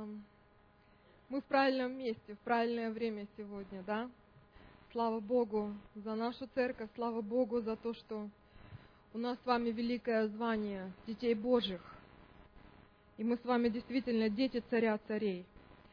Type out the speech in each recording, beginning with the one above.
Мы в правильном месте, в правильное время сегодня, да? Слава Богу за нашу церковь, слава Богу за то, что у нас с вами великое звание детей Божьих. И мы с вами действительно дети царя царей.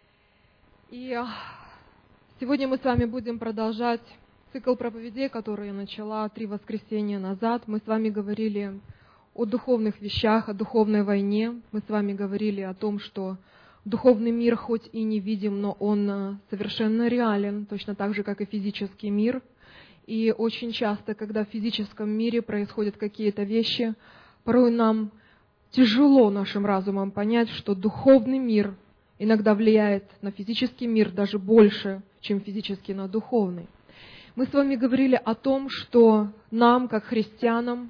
И сегодня мы с вами будем продолжать цикл проповедей, который я начала 3 воскресенья назад. Мы с вами говорили о духовных вещах, о духовной войне. Мы с вами говорили о том, что духовный мир хоть и не видим, но он совершенно реален, точно так же, как и физический мир. И очень часто, когда в физическом мире происходят какие-то вещи, порой нам тяжело нашим разумом понять, что духовный мир иногда влияет на физический мир даже больше, чем физически на духовный. Мы с вами говорили о том, что нам, как христианам,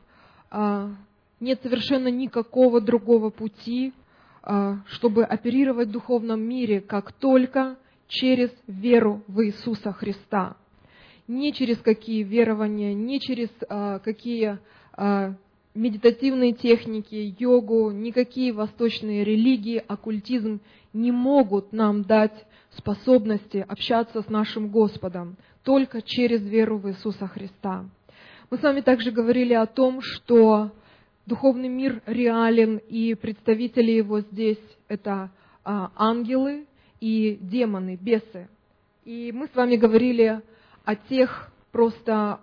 нет совершенно никакого другого пути, чтобы оперировать в духовном мире, как только через веру в Иисуса Христа. Не через какие верования, не через какие медитативные техники, йогу, никакие восточные религии, оккультизм не могут нам дать способности общаться с нашим Господом, только через веру в Иисуса Христа. Мы с вами также говорили о том, что духовный мир реален, и представители его здесь — это ангелы и демоны, бесы. И мы с вами говорили о тех просто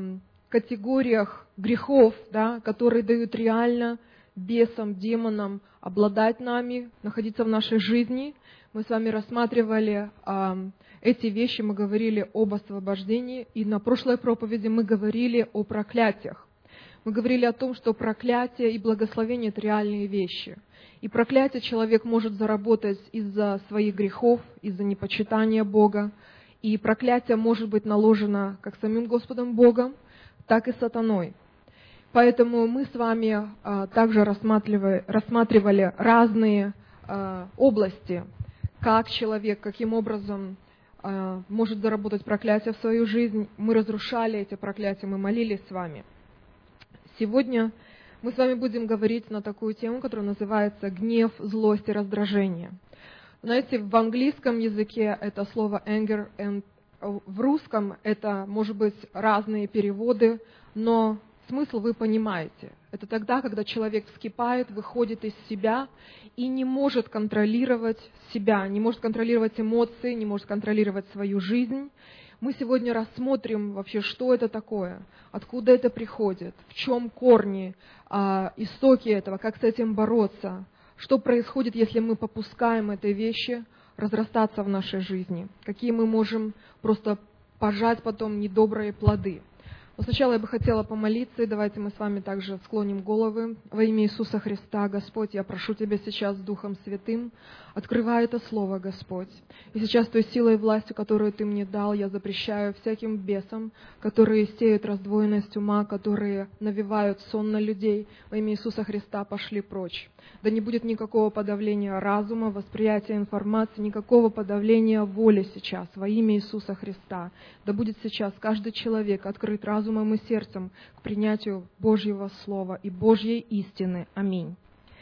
категориях грехов, да, которые дают реально бесам, демонам обладать нами, находиться в нашей жизни. Мы с вами рассматривали эти вещи, мы говорили об освобождении, и на прошлой проповеди мы говорили о проклятиях. Мы говорили о том, что проклятие и благословение — это реальные вещи. И проклятие человек может заработать из-за своих грехов, из-за непочитания Бога. И проклятие может быть наложено как самим Господом Богом, так и сатаной. Поэтому мы с вами также рассматривали разные области, как человек, каким образом может заработать проклятие в свою жизнь. Мы разрушали эти проклятия, мы молились с вами. Сегодня мы с вами будем говорить на такую тему, которая называется «Гнев, злость и раздражение». Знаете, в английском языке это слово «anger», в русском это, может быть, разные переводы, но смысл вы понимаете. Это тогда, когда человек вскипает, выходит из себя и не может контролировать себя, не может контролировать эмоции, не может контролировать свою жизнь. Мы сегодня рассмотрим вообще, что это такое, откуда это приходит, в чем корни, истоки этого, как с этим бороться, что происходит, если мы попускаем этой вещи разрастаться в нашей жизни, какие мы можем просто пожать потом недобрые плоды. Но сначала я бы хотела помолиться, и давайте мы с вами также склоним головы. Во имя Иисуса Христа, Господь, я прошу Тебя сейчас Духом Святым, открывай это Слово, Господь. И сейчас той силой и властью, которую Ты мне дал, я запрещаю всяким бесам, которые сеют раздвоенность ума, которые навевают сон на людей. Во имя Иисуса Христа пошли прочь. Да не будет никакого подавления разума, восприятия информации, никакого подавления воли сейчас во имя Иисуса Христа. Да будет сейчас каждый человек открыт разумом и сердцем к принятию Божьего Слова и Божьей истины. Аминь.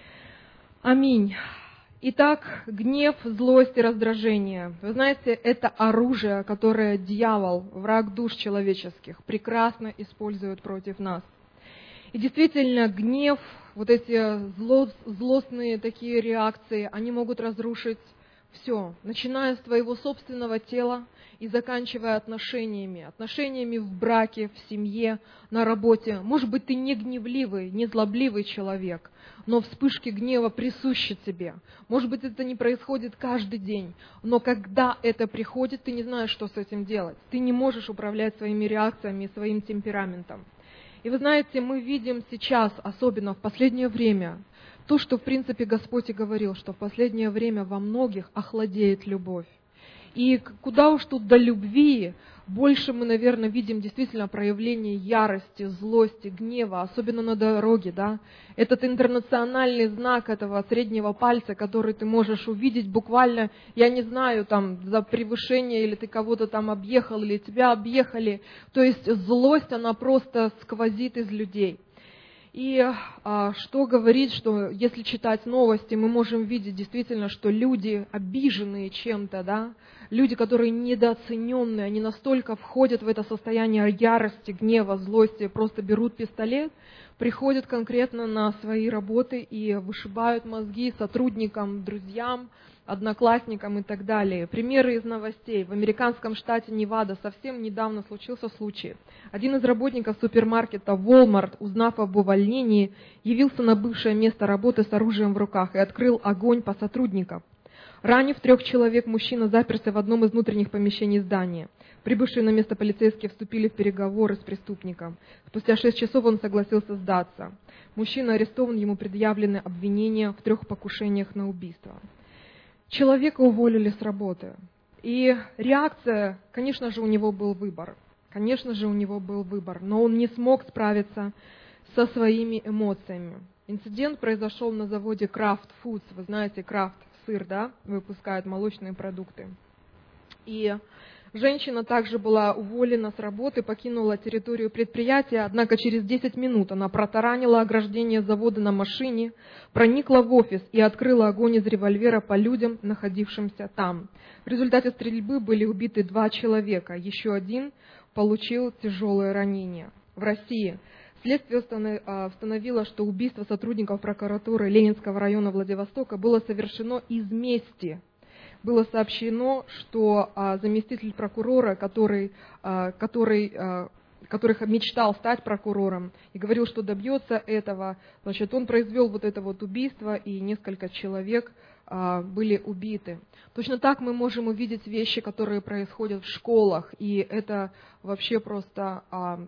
Аминь. Итак, гнев, злость и раздражение. Вы знаете, это оружие, которое дьявол, враг душ человеческих, прекрасно использует против нас. И действительно, гнев, вот эти злостные такие реакции, они могут разрушить все, начиная с твоего собственного тела и заканчивая отношениями в браке, в семье, на работе. Может быть, ты не гневливый, не злобливый человек, но вспышки гнева присущи тебе. Может быть, это не происходит каждый день, но когда это приходит, ты не знаешь, что с этим делать. Ты не можешь управлять своими реакциями и своим темпераментом. И вы знаете, мы видим сейчас, особенно в последнее время, то, что, в принципе, Господь и говорил, что в последнее время во многих охладеет любовь. И куда уж тут до любви, больше мы, наверное, видим действительно проявление ярости, злости, гнева, особенно на дороге, да. Этот интернациональный знак этого среднего пальца, который ты можешь увидеть буквально, я не знаю, там, за превышение, или ты кого-то там объехал, или тебя объехали. То есть злость, она просто сквозит из людей. И что говорит, что если читать новости, мы можем видеть действительно, что люди, обиженные чем-то, да, люди, которые недооцененные, они настолько входят в это состояние ярости, гнева, злости, просто берут пистолет, приходят конкретно на свои работы и вышибают мозги сотрудникам, друзьям, одноклассникам и так далее. Примеры из новостей. В американском штате Невада совсем недавно случился случай. Один из работников супермаркета Walmart, узнав об увольнении, явился на бывшее место работы с оружием в руках и открыл огонь по сотрудникам. Ранив 3 человек, мужчина заперся в одном из внутренних помещений здания. Прибывшие на место полицейские вступили в переговоры с преступником. Спустя 6 часов он согласился сдаться. Мужчина арестован, ему предъявлены обвинения в 3 покушениях на убийство. Человека уволили с работы. И реакция, конечно же, у него был выбор. Конечно же, у него был выбор, но он не смог справиться со своими эмоциями. Инцидент произошел на заводе Kraft Foods. Вы знаете, Kraft сыр, да, выпускают молочные продукты. И женщина также была уволена с работы, покинула территорию предприятия, однако через 10 минут она протаранила ограждение завода на машине, проникла в офис и открыла огонь из револьвера по людям, находившимся там. В результате стрельбы были убиты 2 человека, еще один получил тяжелое ранение. В России следствие установило, что убийство сотрудников прокуратуры Ленинского района Владивостока было совершено из мести. Было сообщено, что заместитель прокурора, который мечтал стать прокурором и говорил, что добьется этого, значит, он произвел вот это вот убийство, и несколько человек были убиты. Точно так мы можем увидеть вещи, которые происходят в школах, и это вообще просто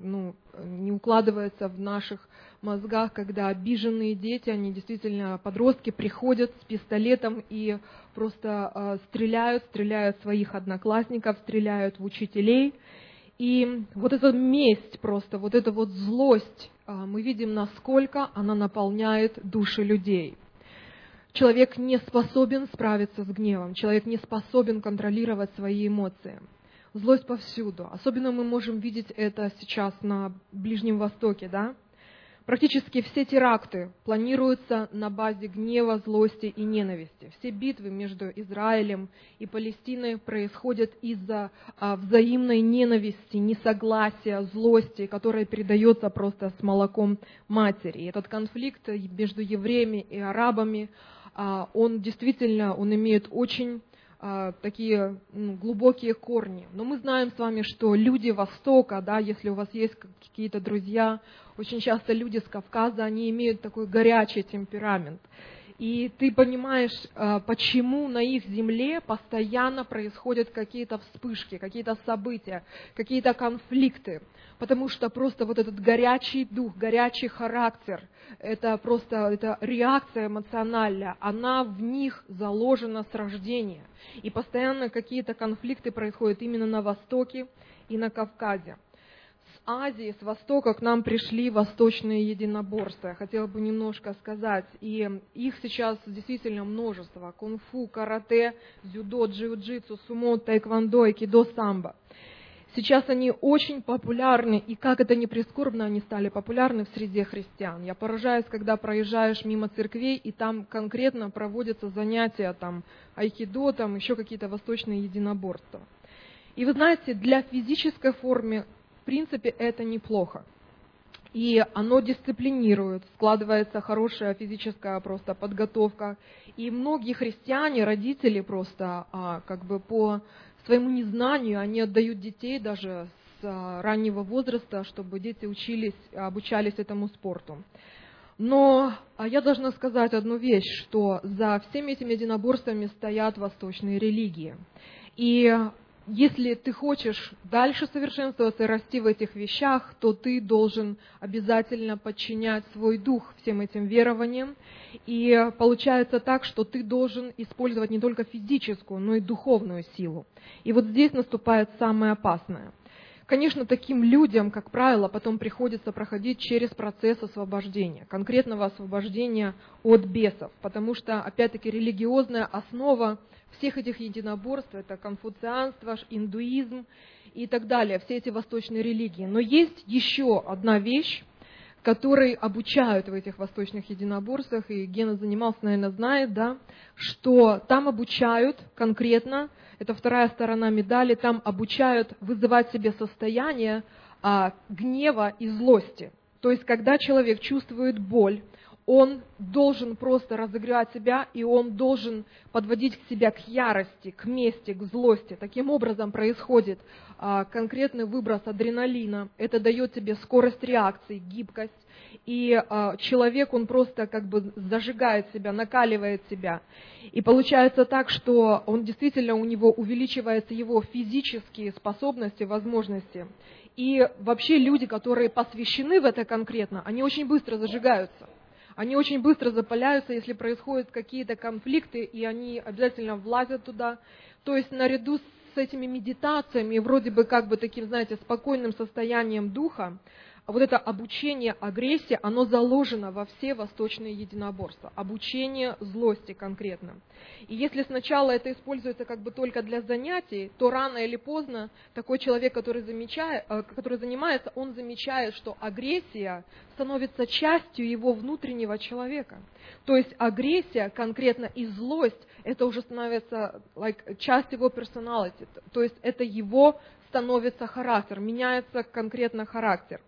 не укладывается в наших мозгах, когда обиженные дети, они действительно, подростки, приходят с пистолетом и просто стреляют в своих одноклассников, стреляют в учителей. И вот эта месть просто, вот эта вот злость, мы видим, насколько она наполняет души людей. Человек не способен справиться с гневом, человек не способен контролировать свои эмоции. Злость повсюду. Особенно мы можем видеть это сейчас на Ближнем Востоке, да? Практически все теракты планируются на базе гнева, злости и ненависти. Все битвы между Израилем и Палестиной происходят из-за взаимной ненависти, несогласия, злости, которая передается просто с молоком матери. И этот конфликт между евреями и арабами, он действительно, он имеет очень такие глубокие корни. Но мы знаем с вами, что люди Востока, да, если у вас есть какие-то друзья, очень часто люди с Кавказа, они имеют такой горячий темперамент. И ты понимаешь, почему на их земле постоянно происходят какие-то вспышки, какие-то события, какие-то конфликты. Потому что просто вот этот горячий дух, горячий характер, это реакция эмоциональная, она в них заложена с рождения. И постоянно какие-то конфликты происходят именно на Востоке и на Кавказе. С Азии, с Востока к нам пришли восточные единоборства. Я хотела бы немножко сказать. И их сейчас действительно множество. Кунг-фу, карате, дзюдо, джиу-джитсу, сумо, тайквондо, айкидо, самбо. Сейчас они очень популярны, и как это ни прискорбно, они стали популярны в среде христиан. Я поражаюсь, когда проезжаешь мимо церквей, и там конкретно проводятся занятия, там, айкидо, там еще какие-то восточные единоборства. И вы знаете, для физической формы, в принципе, это неплохо. И оно дисциплинирует, складывается хорошая физическая просто подготовка. И многие христиане, родители просто по своему незнанию, они отдают детей даже с раннего возраста, чтобы дети обучались этому спорту. Но я должна сказать одну вещь, что за всеми этими единоборствами стоят восточные религии. И если ты хочешь дальше совершенствоваться и расти в этих вещах, то ты должен обязательно подчинять свой дух всем этим верованиям. И получается так, что ты должен использовать не только физическую, но и духовную силу. И вот здесь наступает самое опасное. Конечно, таким людям, как правило, потом приходится проходить через процесс освобождения, конкретного освобождения от бесов, потому что, опять-таки, религиозная основа всех этих единоборств – это конфуцианство, индуизм и так далее, все эти восточные религии. Но есть еще одна вещь, которые обучают в этих восточных единоборствах, и Гена занимался, наверное, знает, да, что там обучают конкретно, это вторая сторона медали, там обучают вызывать в себе состояние гнева и злости. То есть, когда человек чувствует боль, он должен просто разогревать себя, и он должен подводить себя к ярости, к мести, к злости. Таким образом происходит конкретный выброс адреналина. Это дает тебе скорость реакции, гибкость. И человек, он просто как бы зажигает себя, накаливает себя. И получается так, что он действительно, у него увеличиваются его физические способности, возможности. И вообще люди, которые посвящены в это конкретно, они очень быстро зажигаются. Они очень быстро запаляются, если происходят какие-то конфликты, и они обязательно влазят туда. То есть наряду с этими медитациями, вроде бы как бы таким, знаете, спокойным состоянием духа, вот это обучение агрессии, оно заложено во все восточные единоборства. Обучение злости конкретно. И если сначала это используется как бы только для занятий, то рано или поздно такой человек, который занимается, он замечает, что агрессия становится частью его внутреннего человека. То есть агрессия конкретно и злость, это уже становится часть его personality. То есть это его становится характер, меняется конкретно характер.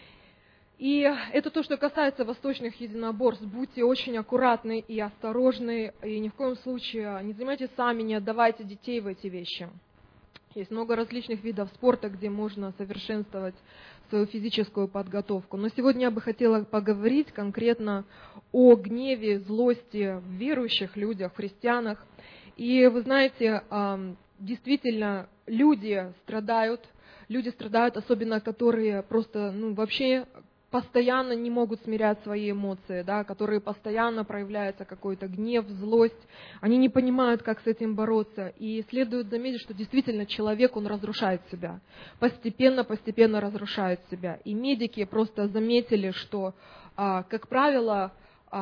И это то, что касается восточных единоборств. Будьте очень аккуратны и осторожны, и ни в коем случае не занимайтесь сами, не отдавайте детей в эти вещи. Есть много различных видов спорта, где можно совершенствовать свою физическую подготовку. Но сегодня я бы хотела поговорить конкретно о гневе, злости в верующих людях, в христианах. И вы знаете, действительно, люди страдают, особенно которые просто, вообще постоянно не могут смирять свои эмоции, да, которые постоянно проявляется какой-то гнев, злость, они не понимают, как с этим бороться. И следует заметить, что действительно человек, он разрушает себя, постепенно разрушает себя. И медики просто заметили, что, как правило,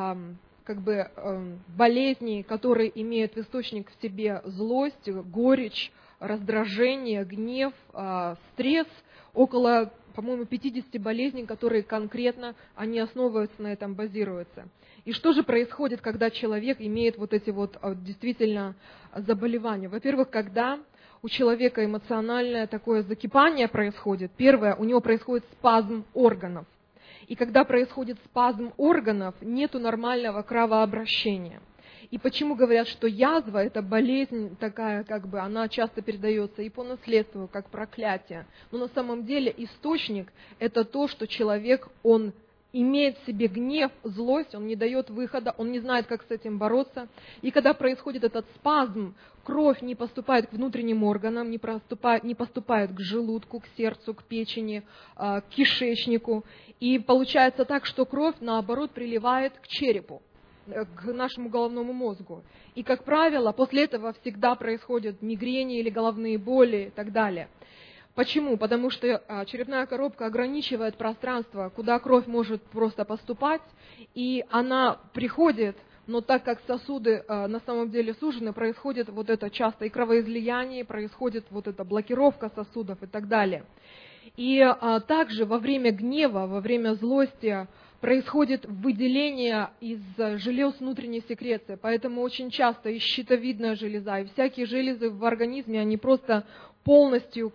болезни, которые имеют в источник в себе злость, горечь, раздражение, гнев, стресс, около, по-моему, 50 болезней, которые конкретно, они основываются на этом, базируются. И что же происходит, когда человек имеет вот эти вот действительно заболевания? Во-первых, когда у человека эмоциональное такое закипание происходит, первое, у него происходит спазм органов. И когда происходит спазм органов, нету нормального кровообращения. И почему говорят, что язва – это болезнь такая, она часто передается и по наследству, как проклятие. Но на самом деле источник – это то, что человек, он имеет в себе гнев, злость, он не дает выхода, он не знает, как с этим бороться. И когда происходит этот спазм, кровь не поступает к внутренним органам, не поступает к желудку, к сердцу, к печени, к кишечнику. И получается так, что кровь, наоборот, приливает к черепу, к нашему головному мозгу. И, как правило, после этого всегда происходят мигрени или головные боли и так далее. Почему? Потому что черепная коробка ограничивает пространство, куда кровь может просто поступать, и она приходит, но так как сосуды на самом деле сужены, происходит вот это часто и кровоизлияние, происходит вот эта блокировка сосудов и так далее. И также во время гнева, во время злости происходит выделение из желез внутренней секреции, поэтому очень часто и щитовидная железа, и всякие железы в организме, они просто полностью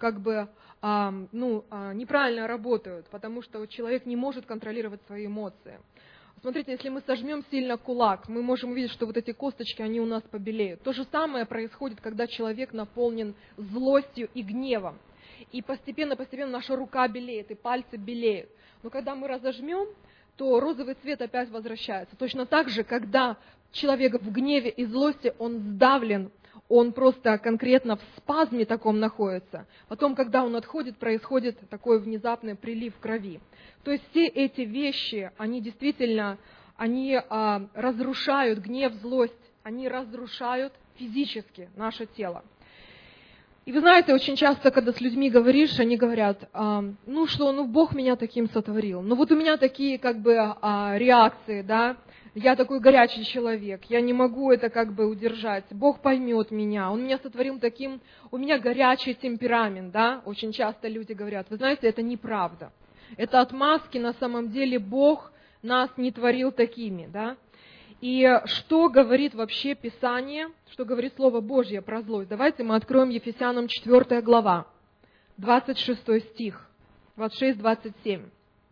неправильно работают, потому что человек не может контролировать свои эмоции. Смотрите, если мы сожмем сильно кулак, мы можем увидеть, что вот эти косточки, они у нас побелеют. То же самое происходит, когда человек наполнен злостью и гневом. И постепенно наша рука белеет, и пальцы белеют. Но когда мы разожмем, то розовый цвет опять возвращается. Точно так же, когда человек в гневе и злости, он сдавлен, он просто конкретно в спазме таком находится. Потом, когда он отходит, происходит такой внезапный прилив крови. То есть все эти вещи, они действительно, разрушают гнев, злость, они разрушают физически наше тело. И вы знаете, очень часто, когда с людьми говоришь, они говорят, Бог меня таким сотворил. Вот у меня такие реакции, да, я такой горячий человек, я не могу это удержать, Бог поймет меня, Он меня сотворил таким, у меня горячий темперамент, да, очень часто люди говорят, вы знаете, это неправда. Это отмазки, на самом деле Бог нас не творил такими, да? И что говорит вообще Писание, что говорит Слово Божье про злость? Давайте мы откроем Ефесянам 4 глава, 26 стих, 26-27.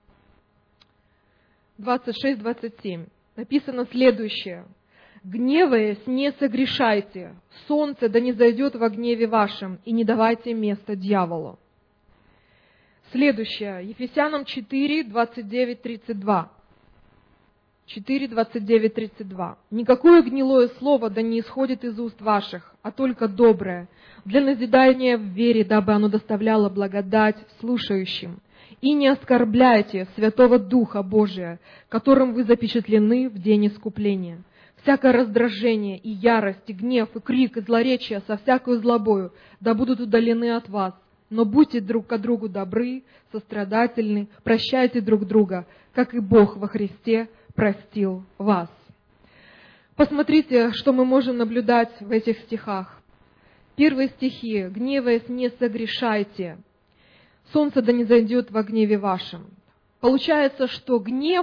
26-27. Написано следующее. «Гневаясь, не согрешайте, солнце да не зайдет во гневе вашем, и не давайте места дьяволу». Следующее. Ефесянам 4, 29-32. 4, 29-32. «Никакое гнилое слово да не исходит из уст ваших, а только доброе, для назидания в вере, дабы оно доставляло благодать слушающим. И не оскорбляйте Святого Духа Божия, которым вы запечатлены в день искупления. Всякое раздражение и ярость, и гнев, и крик, и злоречие со всякою злобою да будут удалены от вас. Но будьте друг к другу добры, сострадательны, прощайте друг друга, как и Бог во Христе простил вас». Посмотрите, что мы можем наблюдать в этих стихах. Первые стихи. «Гневаясь, не согрешайте. Солнце да не зайдет во гневе вашем». Получается, что гнев,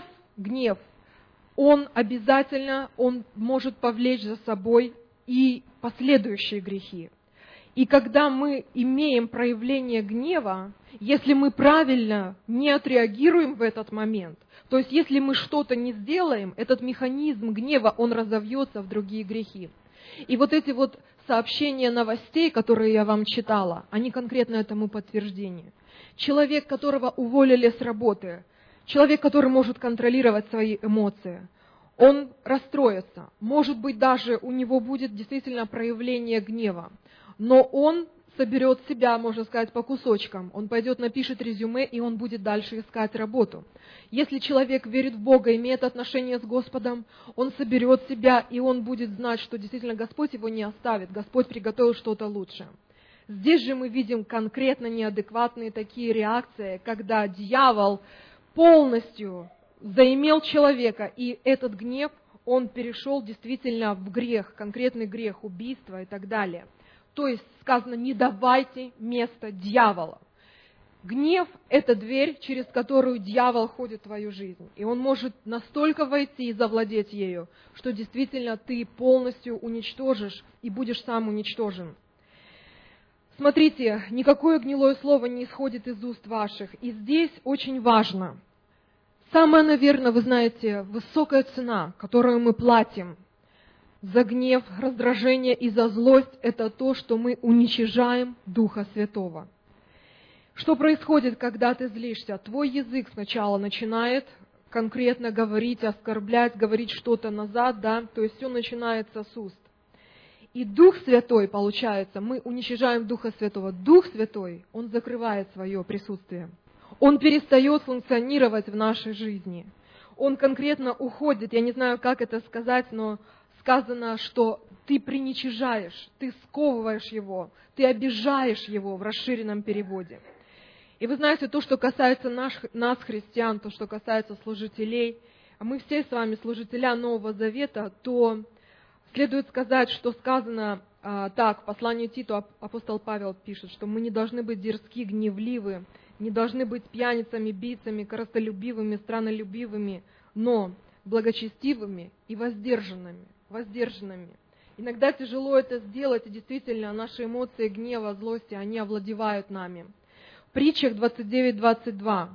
он обязательно, он может повлечь за собой и последующие грехи. И когда мы имеем проявление гнева, если мы правильно не отреагируем в этот момент, то есть если мы что-то не сделаем, этот механизм гнева, он разовьется в другие грехи. И вот эти вот сообщения новостей, которые я вам читала, они конкретно этому подтверждение. Человек, которого уволили с работы, человек, который может контролировать свои эмоции, он расстроится. Может быть, даже у него будет действительно проявление гнева. Но он соберет себя, можно сказать, по кусочкам. Он пойдет, напишет резюме, и он будет дальше искать работу. Если человек верит в Бога, имеет отношения с Господом, он соберет себя, и он будет знать, что действительно Господь его не оставит, Господь приготовил что-то лучшее. Здесь же мы видим конкретно неадекватные такие реакции, когда дьявол полностью заимел человека, и этот гнев, он перешел действительно в грех, конкретный грех, убийство и так далее. То есть сказано, не давайте места дьяволу. Гнев – это дверь, через которую дьявол ходит в твою жизнь. И он может настолько войти и завладеть ею, что действительно ты полностью уничтожишь и будешь сам уничтожен. Смотрите, никакое гнилое слово не исходит из уст ваших. И здесь очень важно. Самая, наверное, вы знаете, высокая цена, которую мы платим за гнев, раздражение и за злость, это то, что мы уничижаем Духа Святого. Что происходит, когда ты злишься? Твой язык сначала начинает конкретно говорить, оскорблять, говорить что-то назад, да, то есть все начинается с уст. И Дух Святой, получается, мы уничижаем Духа Святого. Дух Святой, Он закрывает свое присутствие. Он перестает функционировать в нашей жизни. Он конкретно уходит, я не знаю, как это сказать, но сказано, что ты приничижаешь, ты сковываешь его, ты обижаешь его в расширенном переводе. И вы знаете, то, что касается нас, христиан, то, что касается служителей, а мы все с вами служителя Нового Завета, то следует сказать, что сказано так, в послании Титу апостол Павел пишет, что мы не должны быть дерзки, гневливы, не должны быть пьяницами, бийцами, корыстолюбивыми, страннолюбивыми, но благочестивыми и воздержанными. Иногда тяжело это сделать, и действительно наши эмоции гнева, злости, они овладевают нами. В притчах 29:22.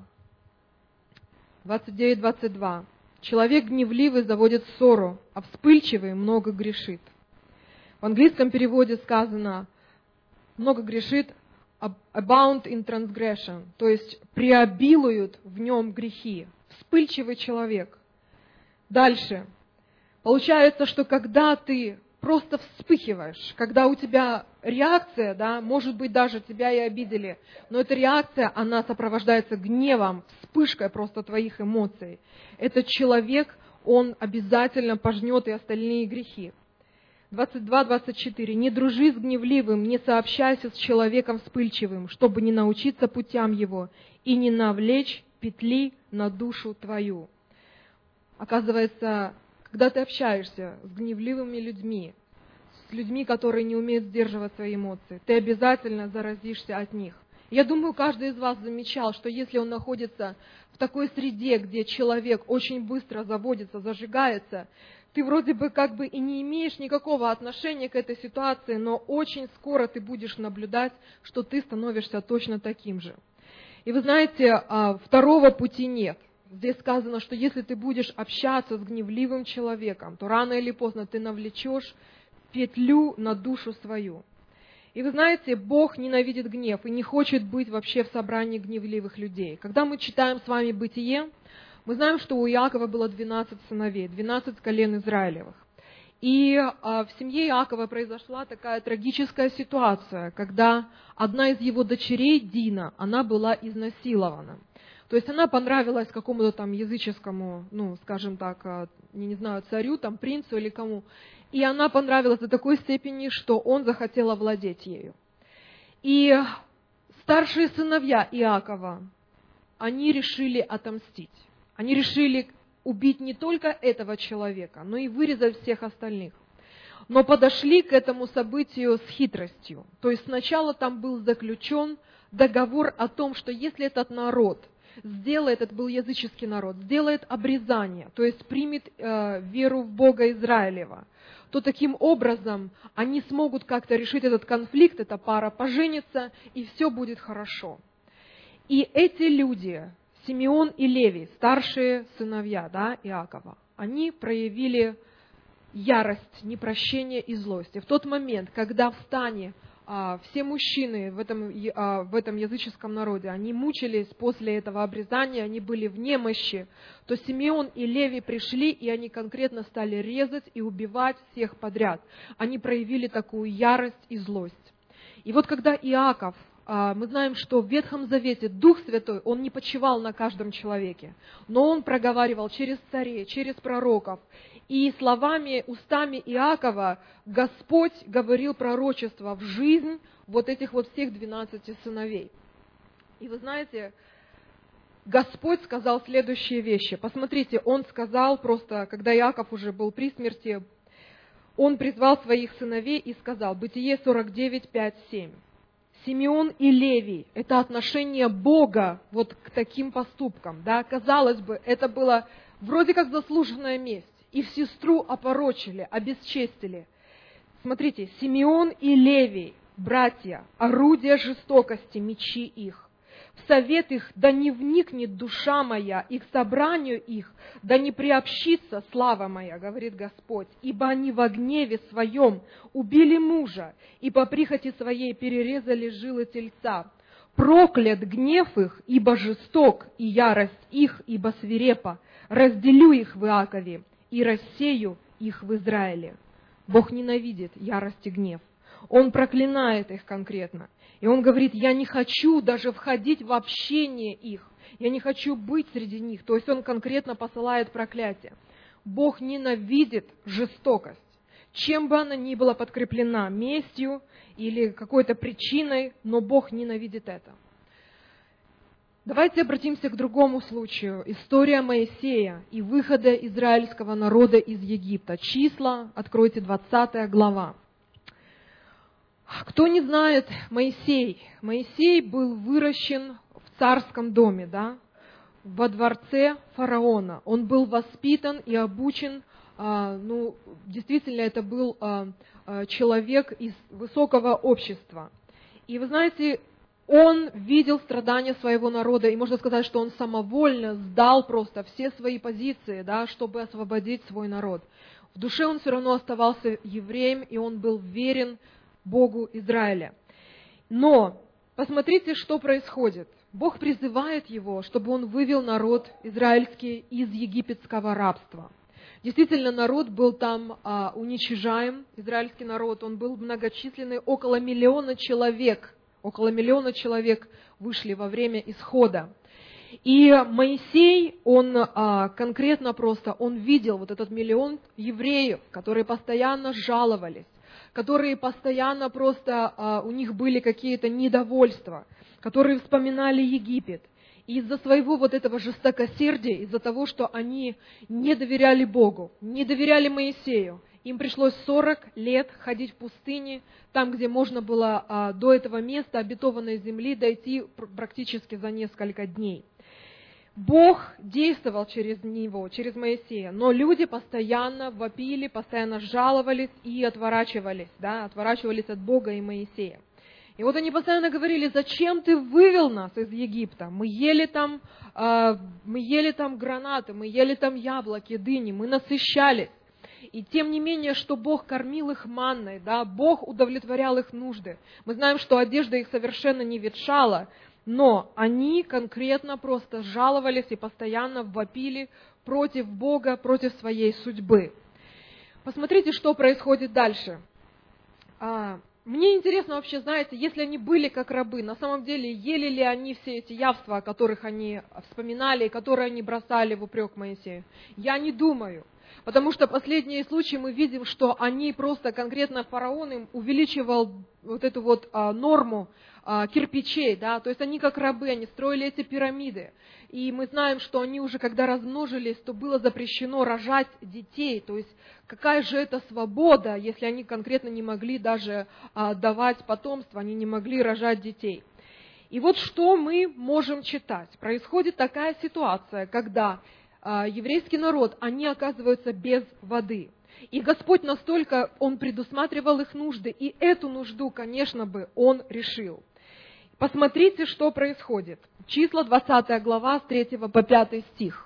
29:22. Человек гневливый заводит ссору, а вспыльчивый много грешит. В английском переводе сказано много грешит, abound in transgression, то есть преобилуют в нем грехи. Вспыльчивый человек. Дальше. Получается, что когда ты просто вспыхиваешь, когда у тебя реакция, да, может быть, даже тебя и обидели, но эта реакция, она сопровождается гневом, вспышкой просто твоих эмоций. Этот человек, он обязательно пожнет и остальные грехи. 22-24. «Не дружи с гневливым, не сообщайся с человеком вспыльчивым, чтобы не научиться путям его и не навлечь петли на душу твою». Оказывается, когда ты общаешься с гневливыми людьми, с людьми, которые не умеют сдерживать свои эмоции, ты обязательно заразишься от них. Я думаю, каждый из вас замечал, что если он находится в такой среде, где человек очень быстро заводится, зажигается, ты вроде бы как бы и не имеешь никакого отношения к этой ситуации, но очень скоро ты будешь наблюдать, что ты становишься точно таким же. И вы знаете, второго пути нет. Здесь сказано, что если ты будешь общаться с гневливым человеком, то рано или поздно ты навлечешь петлю на душу свою. И вы знаете, Бог ненавидит гнев и не хочет быть вообще в собрании гневливых людей. Когда мы читаем с вами Бытие, мы знаем, что у Иакова было 12 сыновей, 12 колен Израилевых. И в семье Иакова произошла такая трагическая ситуация, когда одна из его дочерей, Дина, она была изнасилована. То есть она понравилась какому-то там языческому, скажем так, не знаю, царю, там, принцу или кому. И она понравилась до такой степени, что он захотел овладеть ею. И старшие сыновья Иакова, они решили отомстить. Они решили убить не только этого человека, но и вырезать всех остальных. Но подошли к этому событию с хитростью. То есть сначала там был заключен договор о том, что если этот народ сделает, это был языческий народ, сделает обрезание, то есть примет веру в Бога Израилева, то таким образом они смогут как-то решить этот конфликт, эта пара поженится, и все будет хорошо. И эти люди, Симеон и Левий, старшие сыновья Иакова, они проявили ярость, непрощение и злость. И в тот момент, когда в стане все мужчины в этом языческом народе, они мучились после этого обрезания, они были в немощи, то Симеон и Левий пришли, и они конкретно стали резать и убивать всех подряд. Они проявили такую ярость и злость. И вот когда Иаков, мы знаем, что в Ветхом Завете Дух Святой, Он не почивал на каждом человеке, но Он проговаривал через царей, через пророков. И словами, устами Иакова Господь говорил пророчество в жизнь вот этих вот всех 12 сыновей. И вы знаете, Господь сказал следующие вещи. Посмотрите, Он сказал просто, когда Иаков уже был при смерти, Он призвал своих сыновей и сказал, Бытие 49, 5, 7. Симеон и Левий – это отношение Бога вот к таким поступкам. Казалось бы, это было вроде как заслуженная месть. И в сестру опорочили, обесчестили. Смотрите, Симеон и Левий, братья, орудия жестокости, мечи их. В совет их да не вникнет душа моя, и к собранию их да не приобщится слава моя, говорит Господь, ибо они во гневе своем убили мужа, и по прихоти своей перерезали жилы тельца. Проклят гнев их, ибо жесток, и ярость их, ибо свирепа. Разделю их в Иакове и рассею их в Израиле. Бог ненавидит ярость и гнев. Он проклинает их конкретно. И Он говорит, я не хочу даже входить в общение их. Я не хочу быть среди них. То есть Он конкретно посылает проклятие. Бог ненавидит жестокость. Чем бы она ни была подкреплена, местью или какой-то причиной, но Бог ненавидит это. Давайте обратимся к другому случаю. История Моисея и выхода израильского народа из Египта. Числа, откройте 20 глава. Кто не знает, Моисей был выращен в царском доме, во дворце фараона. Он был воспитан и обучен, действительно, это был человек из высокого общества. И вы знаете, он видел страдания своего народа, и можно сказать, что он самовольно сдал просто все свои позиции, чтобы освободить свой народ. В душе он все равно оставался евреем, и он был верен Богу Израиля. Но посмотрите, что происходит. Бог призывает его, чтобы он вывел народ израильский из египетского рабства. Действительно, народ был там уничижаем, израильский народ, он был многочисленный, около миллиона человек вышли во время исхода. И Моисей, он конкретно просто, он видел вот этот миллион евреев, которые постоянно жаловались, которые постоянно просто, у них были какие-то недовольства, которые вспоминали Египет. И из-за своего вот этого жестокосердия, из-за того, что они не доверяли Богу, не доверяли Моисею, Им пришлось 40 лет ходить в пустыне, там, где можно было до этого места, обетованной земли, дойти практически за несколько дней. Бог действовал через него, через Моисея, но люди постоянно вопили, постоянно жаловались и отворачивались от Бога и Моисея. И вот они постоянно говорили: зачем ты вывел нас из Египта? Мы ели там гранаты, мы ели там яблоки, дыни, мы насыщались. И тем не менее, что Бог кормил их манной, да, Бог удовлетворял их нужды. Мы знаем, что одежда их совершенно не ветшала, но они конкретно просто жаловались и постоянно вопили против Бога, против своей судьбы. Посмотрите, что происходит дальше. Мне интересно вообще, знаете, если они были как рабы, на самом деле ели ли они все эти явства, о которых они вспоминали, и которые они бросали в упрек Моисею? Я не думаю. Потому что последние случаи мы видим, что они просто конкретно фараон им увеличивал вот эту вот норму кирпичей, да, то есть они как рабы, они строили эти пирамиды. И мы знаем, что они уже когда размножились, то было запрещено рожать детей, то есть какая же это свобода, если они конкретно не могли даже давать потомство, они не могли рожать детей. И вот что мы можем читать. Происходит такая ситуация, когда еврейский народ, они оказываются без воды. И Господь настолько, Он предусматривал их нужды, и эту нужду, конечно бы, Он решил. Посмотрите, что происходит. Числа 20 глава, с 3 по 5 стих.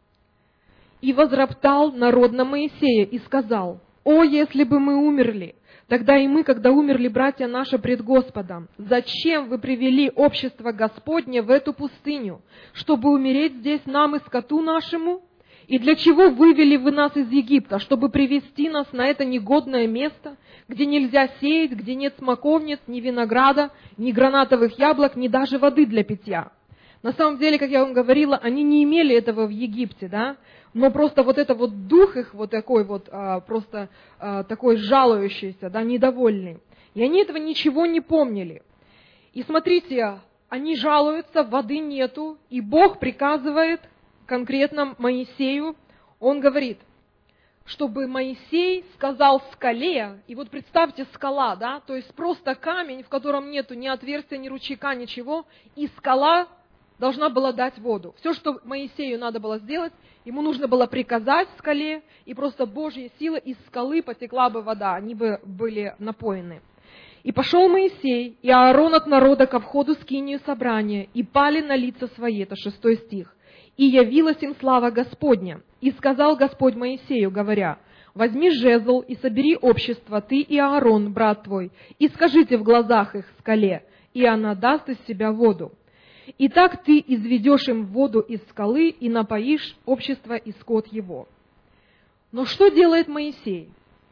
«И возроптал народ на Моисея и сказал: О, если бы мы умерли! Тогда и мы, когда умерли братья наши пред Господом, зачем вы привели общество Господне в эту пустыню, чтобы умереть здесь нам и скоту нашему? И для чего вывели вы нас из Египта, чтобы привести нас на это негодное место, где нельзя сеять, где нет смоковниц, ни винограда, ни гранатовых яблок, ни даже воды для питья?» На самом деле, как я вам говорила, они не имели этого в Египте, да? Но просто вот это вот дух их вот такой вот, просто такой жалующийся, да, недовольный. И они этого ничего не помнили. И смотрите, они жалуются, воды нету, и Бог приказывает конкретно Моисею, Он говорит, чтобы Моисей сказал скале, и вот представьте скала, да, то есть просто камень, в котором нету ни отверстия, ни ручейка, ничего, и скала должна была дать воду. Все, что Моисею надо было сделать, ему нужно было приказать скале, и просто Божья сила из скалы потекла бы вода, они бы были напоены. «И пошел Моисей и Аарон от народа ко входу в скинию собрания, и пали на лица свои», это 6 стих, «и явилась им слава Господня. И сказал Господь Моисею, говоря: возьми жезл и собери общество, ты и Аарон, брат твой, и скажите в глазах их скале, и она даст из себя воду. И так ты изведешь им воду из скалы и напоишь общество и скот его». Но что делает Моисей?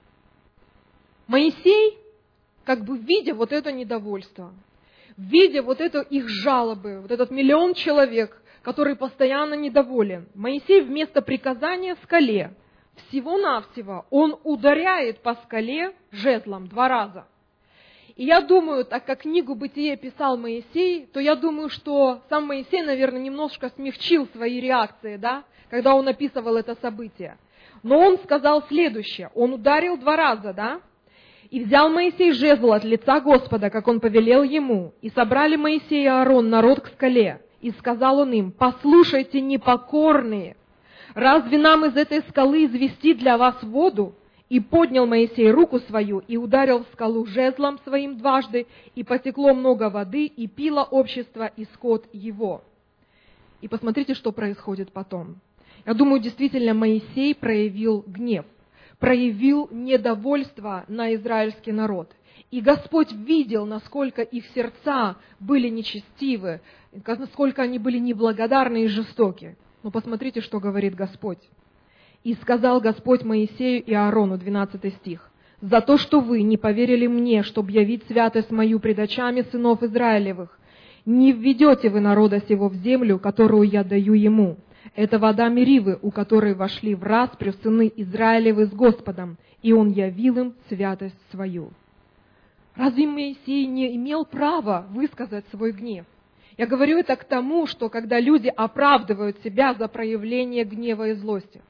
Моисей, как бы видя вот это недовольство, видя вот это их жалобы, вот этот 1 000 000 человек, который постоянно недоволен, Моисей вместо приказания скале, всего-навсего, он ударяет по скале жезлом 2 раза. И я думаю, так как книгу «Бытие» писал Моисей, то я думаю, что сам Моисей, наверное, немножко смягчил свои реакции, да, когда он описывал это событие. Но он сказал следующее, он ударил 2 раза, да, и взял Моисей жезл от лица Господа, как он повелел ему, и собрали Моисей и Аарон народ к скале, и сказал он им: послушайте, непокорные, разве нам из этой скалы извести для вас воду? И поднял Моисей руку свою, и ударил в скалу жезлом своим 2 раза, и потекло много воды, и пило общество и скот его. И посмотрите, что происходит потом. Я думаю, действительно, Моисей проявил гнев, проявил недовольство на израильский народ. И Господь видел, насколько их сердца были нечестивы, насколько они были неблагодарны и жестоки. Но посмотрите, что говорит Господь. «И сказал Господь Моисею и Аарону», 12 стих, «за то, что вы не поверили мне, чтобы явить святость мою пред очами сынов Израилевых, не введете вы народа сего в землю, которую я даю ему. Это вода Меривы, у которой вошли в распрю сыны Израилевы с Господом, и он явил им святость свою». Разве Моисей не имел права высказать свой гнев? Я говорю это к тому, что когда люди оправдывают себя за проявление гнева и злости,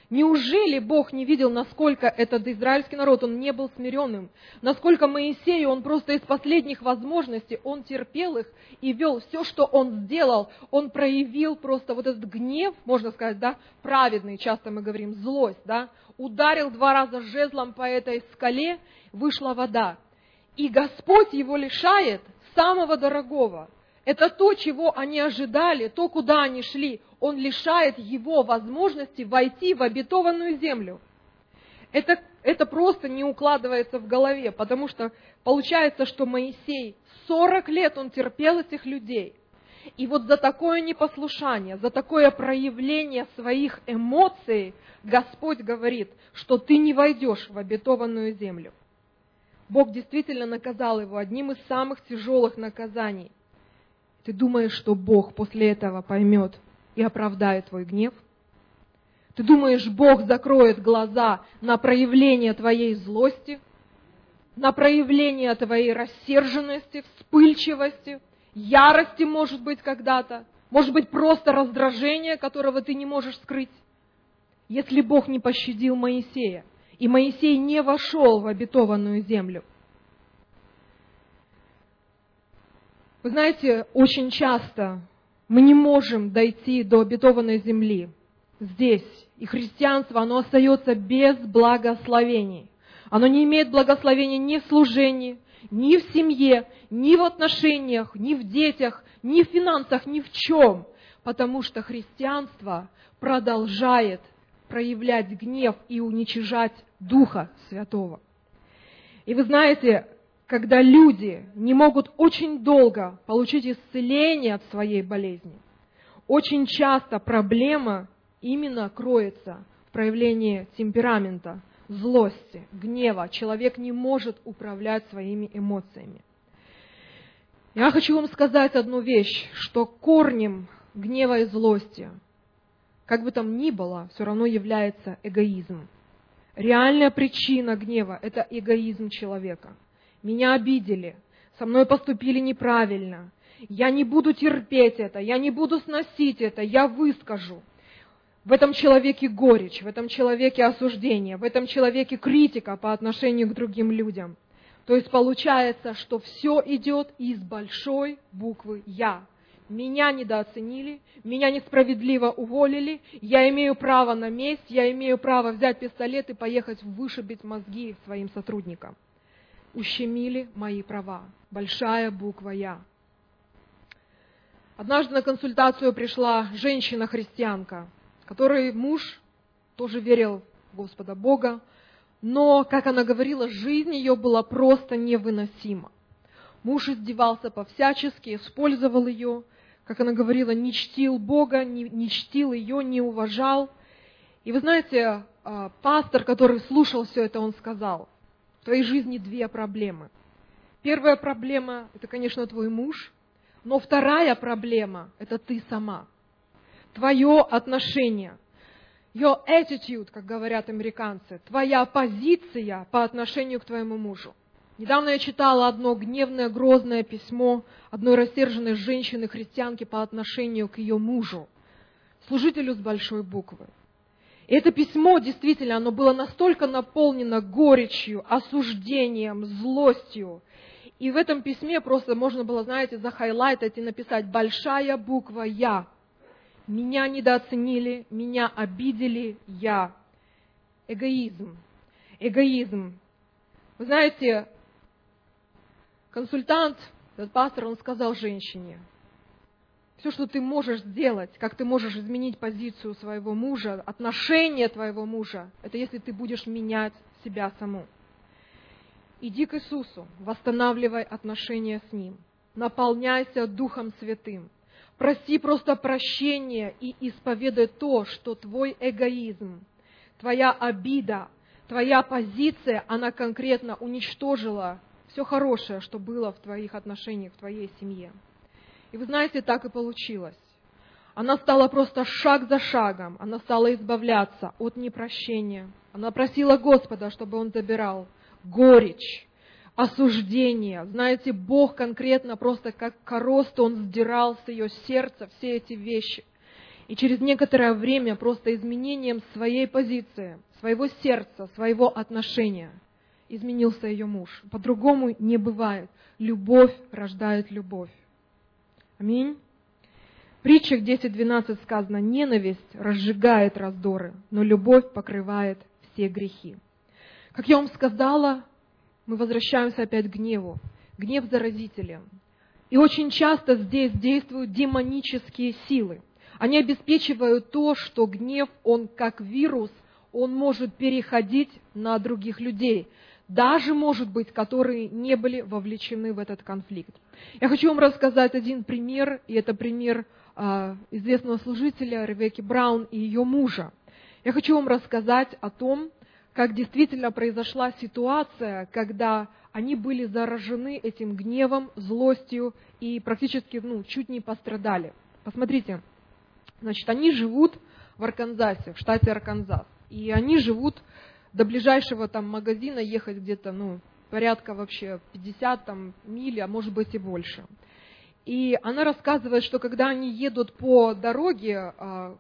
Неужели Бог не видел, насколько этот израильский народ, он не был смиренным? Насколько Моисею, он просто из последних возможностей, он терпел их и вел все, что он сделал. Он проявил просто вот этот гнев, можно сказать, да, праведный, часто мы говорим, злость, да, ударил 2 раза жезлом по этой скале, вышла вода. И Господь его лишает самого дорогого. Это то, чего они ожидали, то, куда они шли. Он лишает его возможности войти в обетованную землю. Это просто не укладывается в голове, потому что получается, что Моисей 40 лет он терпел этих людей. И вот за такое непослушание, за такое проявление своих эмоций Господь говорит, что ты не войдешь в обетованную землю. Бог действительно наказал его одним из самых тяжелых наказаний. Ты думаешь, что Бог после этого поймет и оправдает твой гнев? Ты думаешь, Бог закроет глаза на проявление твоей злости, на проявление твоей рассерженности, вспыльчивости, ярости, может быть, когда-то, может быть, просто раздражения, которого ты не можешь скрыть? Если Бог не пощадил Моисея, и Моисей не вошел в обетованную землю. Вы знаете, очень часто мы не можем дойти до обетованной земли здесь. И христианство, оно остается без благословений. Оно не имеет благословения ни в служении, ни в семье, ни в отношениях, ни в детях, ни в финансах, ни в чем. Потому что христианство продолжает проявлять гнев и уничижать Духа Святого. И вы знаете, когда люди не могут очень долго получить исцеление от своей болезни, очень часто проблема именно кроется в проявлении темперамента, злости, гнева. Человек не может управлять своими эмоциями. Я хочу вам сказать одну вещь, что корнем гнева и злости, как бы там ни было, все равно является эгоизм. Реальная причина гнева – это эгоизм человека. Меня обидели, со мной поступили неправильно, я не буду терпеть это, я не буду сносить это, я выскажу. В этом человеке горечь, в этом человеке осуждение, в этом человеке критика по отношению к другим людям. То есть получается, что все идет из большой буквы «Я». Меня недооценили, меня несправедливо уволили, я имею право на месть, я имею право взять пистолет и поехать вышибить мозги своим сотрудникам. Ущемили мои права. Большая буква «Я». Однажды на консультацию пришла женщина-христианка, которой муж тоже верил в Господа Бога, но, как она говорила, жизнь ее была просто невыносима. Муж издевался по-всячески, использовал ее, как она говорила, не чтил Бога, не чтил ее, не уважал. И вы знаете, пастор, который слушал все это, он сказал: в твоей жизни 2 проблемы. Первая проблема – это, конечно, твой муж, но вторая проблема – это ты сама. Твое отношение, your attitude, как говорят американцы, твоя позиция по отношению к твоему мужу. Недавно я читала одно гневное, грозное письмо одной рассерженной женщины-христианки по отношению к ее мужу, служителю с большой буквы. И это письмо, действительно, оно было настолько наполнено горечью, осуждением, злостью. И в этом письме просто можно было, знаете, захайлайтать и написать большая буква «Я». Меня недооценили, меня обидели, я. Эгоизм. Эгоизм. Вы знаете, консультант, этот пастор, он сказал женщине: все, что ты можешь сделать, как ты можешь изменить позицию своего мужа, отношение твоего мужа, это если ты будешь менять себя саму. Иди к Иисусу, восстанавливай отношения с Ним, наполняйся Духом Святым. Проси просто прощения и исповедай то, что твой эгоизм, твоя обида, твоя позиция, она конкретно уничтожила все хорошее, что было в твоих отношениях, в твоей семье. И вы знаете, так и получилось. Она стала просто шаг за шагом, она стала избавляться от непрощения. Она просила Господа, чтобы Он забирал горечь, осуждение. Знаете, Бог конкретно просто как коросту, Он сдирал с ее сердца все эти вещи. И через некоторое время просто изменением своей позиции, своего сердца, своего отношения изменился ее муж. По-другому не бывает. Любовь рождает любовь. Аминь. В притчах 10:12 сказано: ненависть разжигает раздоры, но любовь покрывает все грехи. Как я вам сказала, мы возвращаемся опять к гневу. Гнев заразителен. И очень часто здесь действуют демонические силы. Они обеспечивают то, что гнев, он как вирус, он может переходить на других людей. Даже, может быть, которые не были вовлечены в этот конфликт. Я хочу вам рассказать один пример, и это пример известного служителя Ребекки Браун и ее мужа. Я хочу вам рассказать о том, как действительно произошла ситуация, когда они были заражены этим гневом, злостью и практически чуть не пострадали. Посмотрите, значит, они живут в Арканзасе, в штате Арканзас, и они живут до ближайшего там магазина ехать где-то, порядка вообще 50 миль, а может быть и больше. И она рассказывает, что когда они едут по дороге,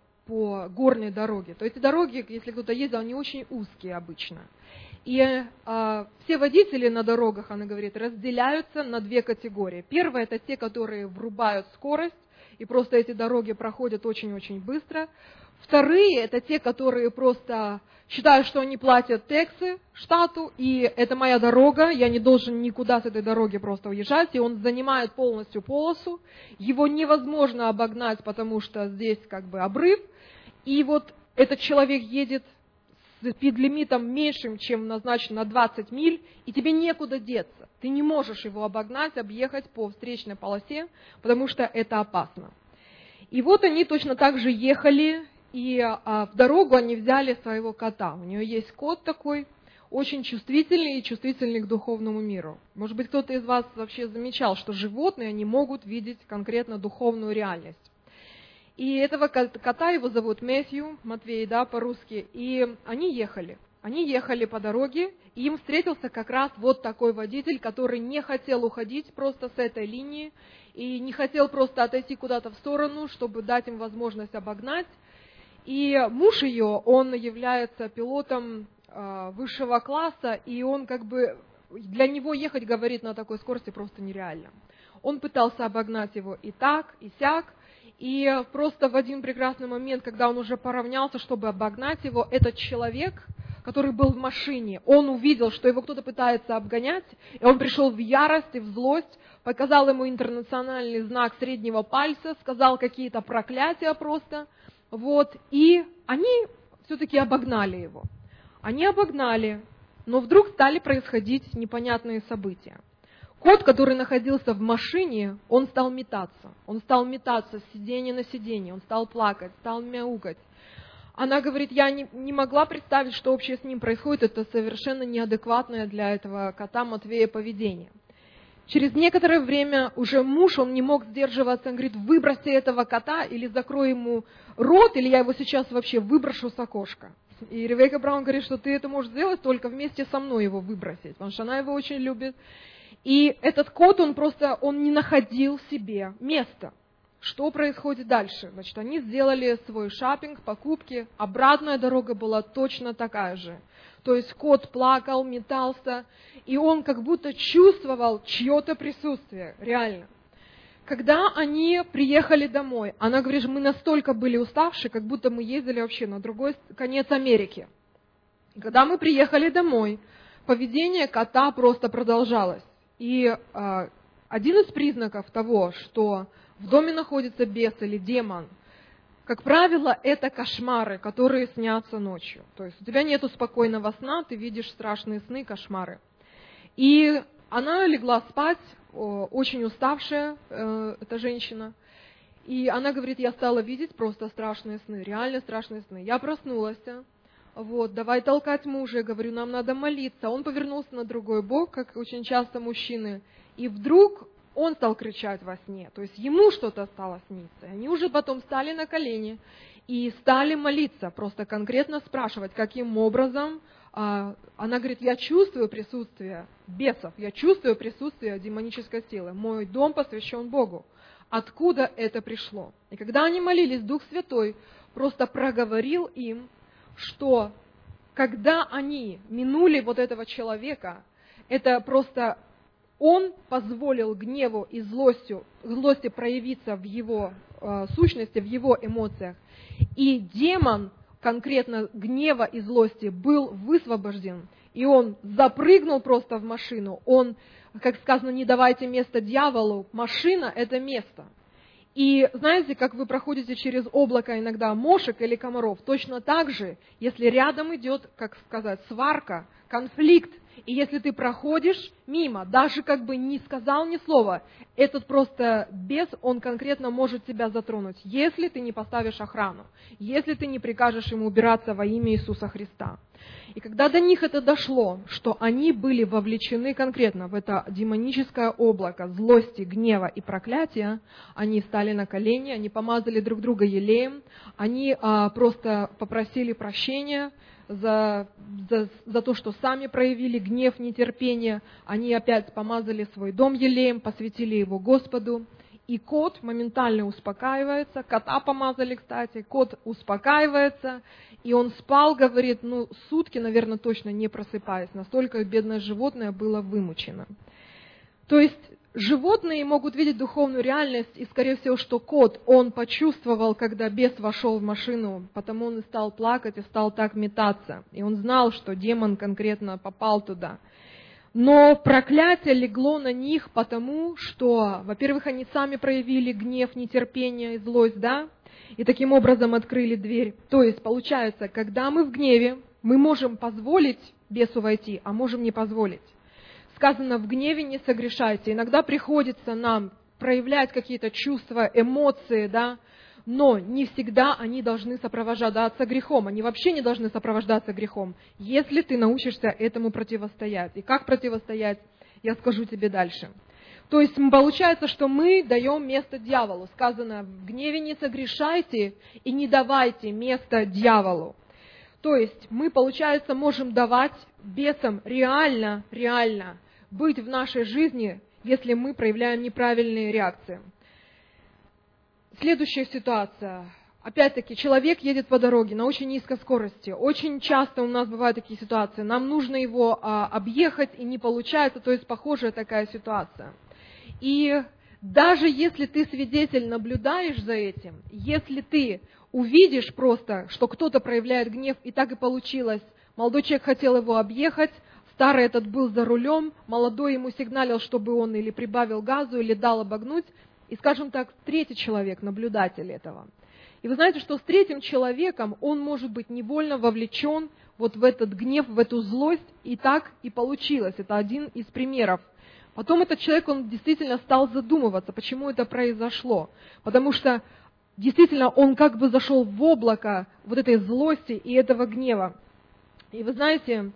по горной дороге, то эти дороги, если кто-то ездил, они очень узкие обычно. И все водители на дорогах, она говорит, разделяются на две категории. Первая – это те, которые врубают скорость, и просто эти дороги проходят очень-очень быстро. Вторые – это те, которые просто считают, что они платят тексы штату, и это моя дорога, я не должен никуда с этой дороги просто уезжать, и он занимает полностью полосу, его невозможно обогнать, потому что здесь как бы обрыв, и вот этот человек едет с спид-лимитом меньшим, чем назначено, на 20 миль, и тебе некуда деться, ты не можешь его обогнать, объехать по встречной полосе, потому что это опасно. И вот они точно так же ехали, и в дорогу они взяли своего кота. У нее есть кот такой, очень чувствительный и чувствительный к духовному миру. Может быть, кто-то из вас вообще замечал, что животные, они могут видеть конкретно духовную реальность. И этого кота, его зовут Мэттью, Матвей, да, по-русски, и они ехали по дороге, и им встретился как раз вот такой водитель, который не хотел уходить просто с этой линии, и не хотел просто отойти куда-то в сторону, чтобы дать им возможность обогнать. И муж ее, он является пилотом высшего класса, и он как бы, для него ехать, говорит, на такой скорости просто нереально. Он пытался обогнать его и так, и сяк, и просто в один прекрасный момент, когда он уже поравнялся, чтобы обогнать его, этот человек, который был в машине, он увидел, что его кто-то пытается обгонять, и он пришел в ярость и в злость, показал ему интернациональный знак среднего пальца, сказал какие-то проклятия просто, вот, и они все-таки обогнали его. Они обогнали, но вдруг стали происходить непонятные события. Кот, который находился в машине, он стал метаться. Он стал метаться с сиденья на сиденье, он стал плакать, стал мяукать. Она говорит, я не могла представить, что вообще с ним происходит, это совершенно неадекватное для этого кота Матвея поведение. Через некоторое время уже муж, он не мог сдерживаться, он говорит, выброси этого кота или закрой ему рот, или я его сейчас вообще выброшу с окошка. И Ребекка Браун говорит, что ты это можешь сделать только вместе со мной его выбросить, потому что она его очень любит. И этот кот, он не находил себе места. Что происходит дальше? Значит, они сделали свой шопинг, покупки, обратная дорога была точно такая же. То есть кот плакал, метался, и он как будто чувствовал чье-то присутствие, реально. Когда они приехали домой, она говорит, мы настолько были уставшие, как будто мы ездили вообще на другой конец Америки. И когда мы приехали домой, поведение кота просто продолжалось. И один из признаков того, что в доме находится бес или демон, как правило, это кошмары, которые снятся ночью. То есть у тебя нет спокойного сна, ты видишь страшные сны, кошмары. И она легла спать, очень уставшая, эта женщина. И она говорит, я стала видеть просто страшные сны, реально страшные сны. Я проснулась, вот, давай толкать мужа, я говорю, нам надо молиться. Он повернулся на другой бок, как очень часто мужчины, и вдруг он стал кричать во сне, то есть ему что-то стало сниться. Они уже потом встали на колени и стали молиться, просто конкретно спрашивать, каким образом. Она говорит, я чувствую присутствие бесов, я чувствую присутствие демонической силы, мой дом посвящен Богу. откуда это пришло. И когда они молились, Дух Святой просто проговорил им, что когда они минули вот этого человека, это просто он позволил гневу и злости проявиться в его сущности, в его эмоциях. И демон конкретно гнева и злости был высвобожден, и он запрыгнул просто в машину. Он, как сказано, не давайте место дьяволу, машина – это место. И знаете, как вы проходите через облако иногда мошек или комаров, точно так же, если рядом идет, как сказать, сварка, конфликт, и если ты проходишь мимо, даже как бы не сказал ни слова, этот просто бес, он конкретно может тебя затронуть, если ты не поставишь охрану, если ты не прикажешь ему убираться во имя Иисуса Христа. И когда до них это дошло, что они были вовлечены конкретно в это демоническое облако злости, гнева и проклятия, они встали на колени, они помазали друг друга елеем, они просто попросили прощения за то, что сами проявили гнев, нетерпение. Они опять помазали свой дом елеем, посвятили его Господу. И кот моментально успокаивается, кота помазали, кстати, кот успокаивается, и он спал, говорит, сутки, наверное, точно не просыпаясь, настолько бедное животное было вымучено. То есть животные могут видеть духовную реальность, и, скорее всего, что кот, он почувствовал, когда бес вошел в машину, потому он и стал плакать, и стал так метаться, и он знал, что демон конкретно попал туда. Но проклятие легло на них потому, что, во-первых, они сами проявили гнев, нетерпение и злость, да? И таким образом открыли дверь. То есть, получается, когда мы в гневе, мы можем позволить бесу войти, а можем не позволить. Сказано, в гневе не согрешайте. Иногда приходится нам проявлять какие-то чувства, эмоции, да? Но не всегда они должны сопровождаться грехом. Они вообще не должны сопровождаться грехом, если ты научишься этому противостоять. И как противостоять, я скажу тебе дальше. То есть получается, что мы даем место дьяволу. Сказано, в гневе не согрешайте и не давайте место дьяволу. То есть мы, получается, можем давать бесам реально быть в нашей жизни, если мы проявляем неправильные реакции. Следующая ситуация. Опять-таки, человек едет по дороге на очень низкой скорости. Очень часто у нас бывают такие ситуации. Нам нужно его объехать, и не получается, то есть похожая такая ситуация. И даже если ты свидетель, наблюдаешь за этим, если ты увидишь просто, что кто-то проявляет гнев, и так и получилось, молодой человек хотел его объехать, старый этот был за рулем, молодой ему сигналил, чтобы он или прибавил газу, или дал обогнуть, и, скажем так, третий человек, наблюдатель этого. И вы знаете, что с третьим человеком он может быть невольно вовлечен вот в этот гнев, в эту злость, и так и получилось. Это один из примеров. Потом этот человек, он действительно стал задумываться, почему это произошло. Потому что действительно он как бы зашел в облако вот этой злости и этого гнева. И вы знаете,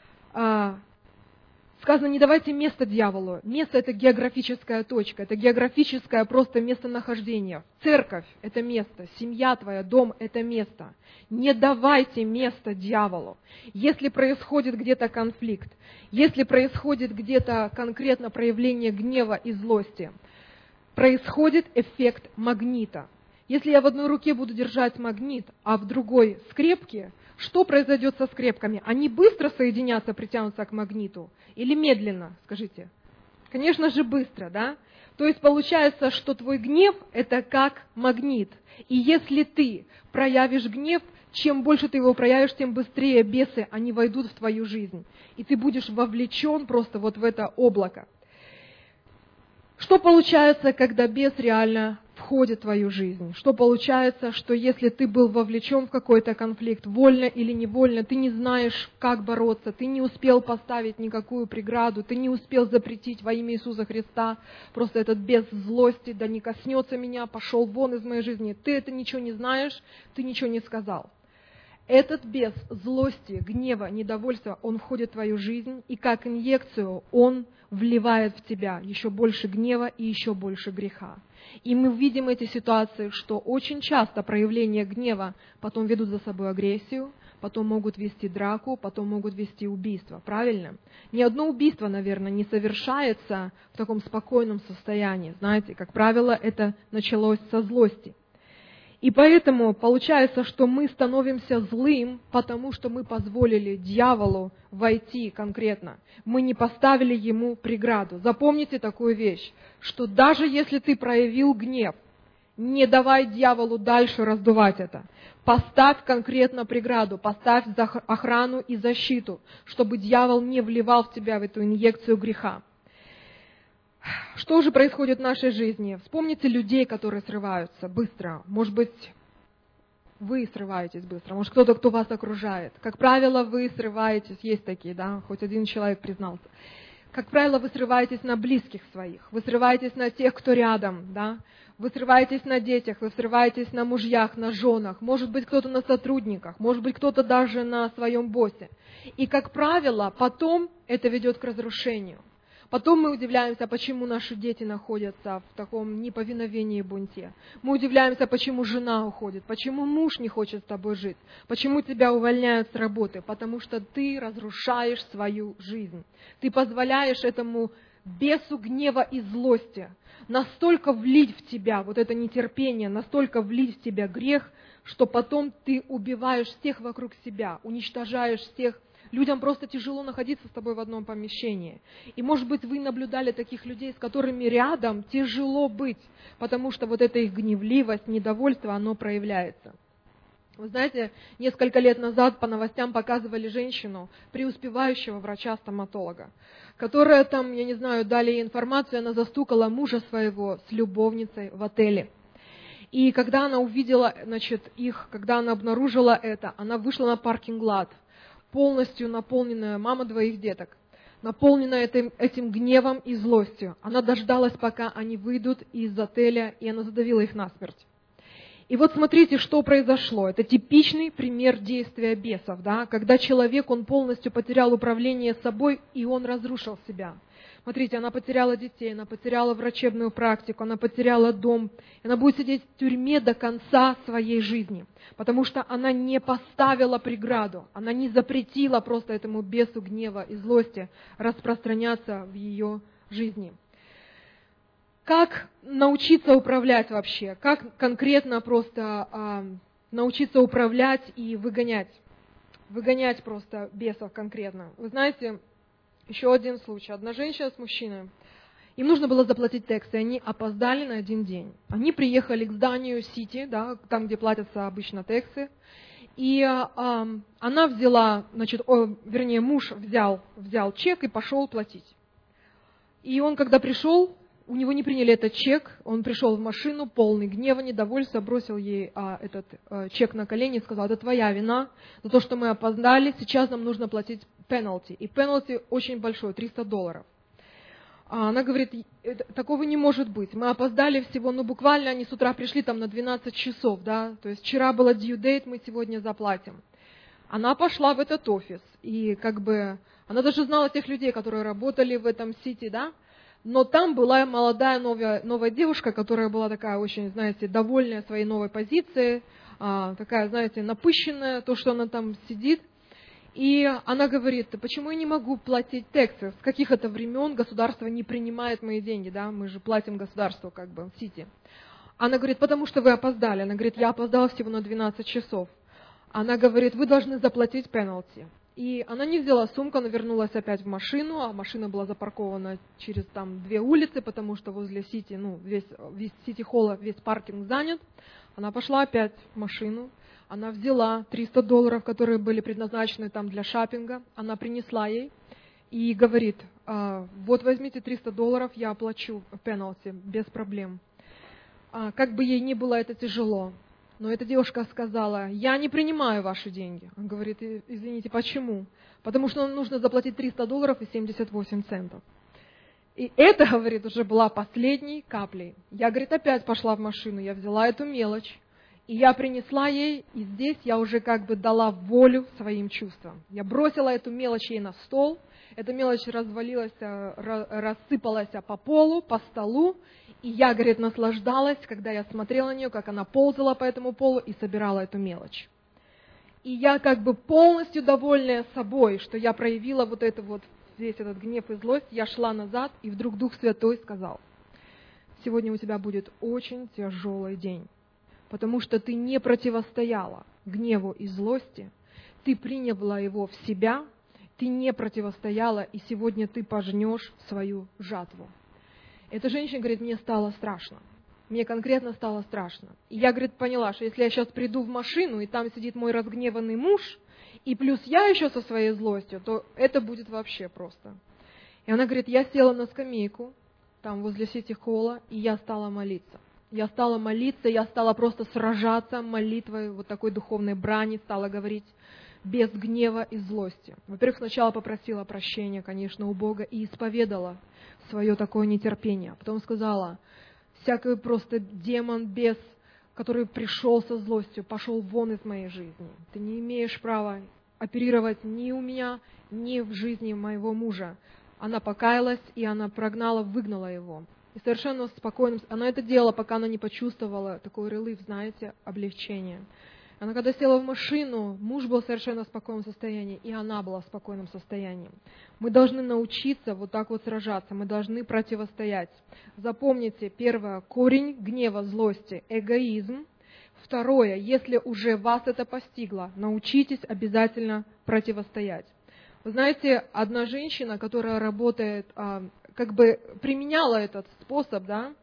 сказано, не давайте место дьяволу. Место – это географическая точка, это географическое просто местонахождение. Церковь – это место, семья твоя, дом – это место. Не давайте место дьяволу. Если происходит где-то конфликт, если происходит где-то конкретно проявление гнева и злости, происходит эффект магнита. Если я в одной руке буду держать магнит, а в другой скрепки, что произойдет со скрепками? Они быстро соединятся, притянутся к магниту? Или медленно, скажите? Конечно же, быстро, да? То есть получается, что твой гнев – это как магнит. И если ты проявишь гнев, чем больше ты его проявишь, тем быстрее бесы, они войдут в твою жизнь. И ты будешь вовлечен просто вот в это облако. Что получается, когда бес реально входит в твою жизнь? Что получается, что если ты был вовлечен в какой-то конфликт, вольно или невольно, ты не знаешь, как бороться, ты не успел поставить никакую преграду, ты не успел запретить во имя Иисуса Христа, просто этот бес злости, да не коснется меня, пошел вон из моей жизни, ты это ничего не знаешь, ты ничего не сказал. Этот бес злости, гнева, недовольства, он входит в твою жизнь, и как инъекцию он вливает в тебя еще больше гнева и еще больше греха. И мы видим эти ситуации, что очень часто проявления гнева потом ведут за собой агрессию, потом могут вести драку, потом могут вести убийство. Правильно? Ни одно убийство, наверное, не совершается в таком спокойном состоянии. Знаете, как правило, это началось со злости. И поэтому получается, что мы становимся злым, потому что мы позволили дьяволу войти конкретно. Мы не поставили ему преграду. Запомните такую вещь, что даже если ты проявил гнев, не давай дьяволу дальше раздувать это. Поставь конкретно преграду, поставь охрану и защиту, чтобы дьявол не вливал в тебя в эту инъекцию греха. Что же происходит в нашей жизни? Вспомните людей, которые срываются быстро. Может быть, вы срываетесь быстро, может, кто-то, кто вас окружает. Как правило, вы срываетесь, есть такие, да, хоть один человек признался. Как правило, вы срываетесь на близких своих, вы срываетесь на тех, кто рядом, да, вы срываетесь на детях, вы срываетесь на мужьях, на женах, может быть, кто-то на сотрудниках, может быть, кто-то даже на своем боссе. И, как правило, потом это ведет к разрушению. Потом мы удивляемся, почему наши дети находятся в таком неповиновении и бунте. Мы удивляемся, почему жена уходит, почему муж не хочет с тобой жить, почему тебя увольняют с работы, потому что ты разрушаешь свою жизнь. Ты позволяешь этому бесу гнева и злости настолько влить в тебя вот это нетерпение, настолько влить в тебя грех, что потом ты убиваешь всех вокруг себя, уничтожаешь всех. Людям просто тяжело находиться с тобой в одном помещении. И, может быть, вы наблюдали таких людей, с которыми рядом тяжело быть, потому что вот эта их гневливость, недовольство, оно проявляется. Вы знаете, несколько лет назад по новостям показывали женщину, преуспевающего врача-стоматолога, которая там, я не знаю, дали ей информацию, она застукала мужа своего с любовницей в отеле. И когда она увидела, их, когда она обнаружила это, она вышла на паркинг-лот, полностью наполненная, мама двоих деток, наполненная этим гневом и злостью. Она дождалась, пока они выйдут из отеля, и она задавила их насмерть. И вот смотрите, что произошло. Это типичный пример действия бесов, да? Когда человек, он полностью потерял управление собой, и он разрушил себя. Смотрите, она потеряла детей, она потеряла врачебную практику, она потеряла дом. Она будет сидеть в тюрьме до конца своей жизни, потому что она не поставила преграду, она не запретила просто этому бесу гнева и злости распространяться в ее жизни. Как научиться управлять вообще? Как конкретно просто научиться управлять и выгонять? Выгонять просто бесов конкретно. Вы знаете, еще один случай. Одна женщина с мужчиной. Им нужно было заплатить тексы, они опоздали на один день. Они приехали к зданию Сити, да, там, где платятся обычно тексы. И она взяла, муж взял чек и пошел платить. И он, когда пришел, у него не приняли этот чек, он пришел в машину, полный гнева, недовольства, бросил ей этот чек на колени и сказал: это твоя вина за то, что мы опоздали, сейчас нам нужно платить penalty. И penalty очень большой, $300. Она говорит: такого не может быть, мы опоздали всего, буквально они с утра пришли там на 12 часов, да, то есть вчера было due date, мы сегодня заплатим. Она пошла в этот офис, и она даже знала тех людей, которые работали в этом Сити, да, но там была молодая новая девушка, которая была такая очень, знаете, довольная своей новой позицией, такая, знаете, напыщенная, то, что она там сидит. И она говорит: почему я не могу платить тексы? С каких это времен государство не принимает мои деньги, да? Мы же платим государству в Сити. Она говорит: потому что вы опоздали. Она говорит: я опоздала всего на 12 часов. Она говорит: вы должны заплатить пенальти. И она не взяла сумку, она вернулась опять в машину, а машина была запаркована через 2 улицы, потому что возле Сити, весь Сити-холл, весь паркинг занят. Она пошла опять в машину, она взяла $300, которые были предназначены там для шопинга, она принесла ей и говорит: вот возьмите $300, я оплачу пенальти без проблем. Как бы ей ни было это тяжело. Но эта девушка сказала: я не принимаю ваши деньги. Он говорит: извините, почему? Потому что нам нужно заплатить $300 и 78 центов. И это, говорит, уже была последней каплей. Я, говорит, опять пошла в машину, я взяла эту мелочь, и я принесла ей, и здесь я уже дала волю своим чувствам. Я бросила эту мелочь ей на стол, эта мелочь рассыпалась по полу, по столу, и я, говорит, наслаждалась, когда я смотрела на нее, как она ползала по этому полу и собирала эту мелочь. И я как бы полностью довольная собой, что я проявила вот это вот, весь этот гнев и злость, я шла назад, и вдруг Дух Святой сказал: сегодня у тебя будет очень тяжелый день, потому что ты не противостояла гневу и злости, ты приняла его в себя, ты не противостояла, и сегодня ты пожнешь свою жатву. Эта женщина говорит: мне стало страшно. Мне конкретно стало страшно. И я, говорит, поняла, что если я сейчас приду в машину, и там сидит мой разгневанный муж, и плюс я еще со своей злостью, то это будет вообще просто. И она говорит: я села на скамейку, там возле Сити-холла, и я стала молиться. Я стала молиться, я стала просто сражаться молитвой, вот такой духовной брани, стала говорить без гнева и злости. Во-первых, сначала попросила прощения, конечно, у Бога, и исповедала свое такое нетерпение. Потом сказала: всякий просто демон, бес, который пришел со злостью, пошел вон из моей жизни. Ты не имеешь права оперировать ни у меня, ни в жизни моего мужа. Она покаялась, и она прогнала, выгнала его. И совершенно спокойно, она это делала, пока она не почувствовала такой релиф, знаете, облегчение. Она когда села в машину, муж был в совершенно спокойном состоянии, и она была в спокойном состоянии. Мы должны научиться вот так вот сражаться, мы должны противостоять. Запомните, первое, корень гнева, злости, эгоизм. Второе, если уже вас это постигло, научитесь обязательно противостоять. Вы знаете, одна женщина, которая работает, как бы применяла этот способ, да,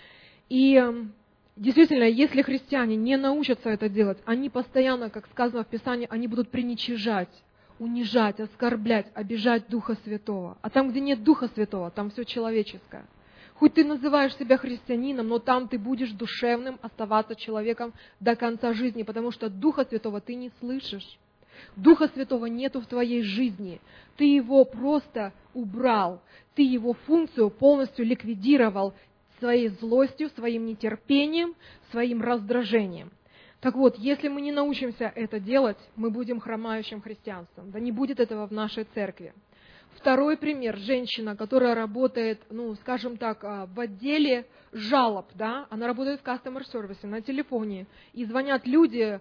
и действительно, если христиане не научатся это делать, они постоянно, как сказано в Писании, они будут приничижать, унижать, оскорблять, обижать Духа Святого. А там, где нет Духа Святого, там все человеческое. Хоть ты называешь себя христианином, но там ты будешь душевным оставаться человеком до конца жизни, потому что Духа Святого ты не слышишь. Духа Святого нету в твоей жизни. Ты его просто убрал. Ты его функцию полностью ликвидировал своей злостью, своим нетерпением, своим раздражением. Так вот, если мы не научимся это делать, мы будем хромающим христианством. Да не будет этого в нашей церкви. Второй пример. Женщина, которая работает, скажем так, в отделе жалоб, да, она работает в customer service на телефоне, и звонят люди,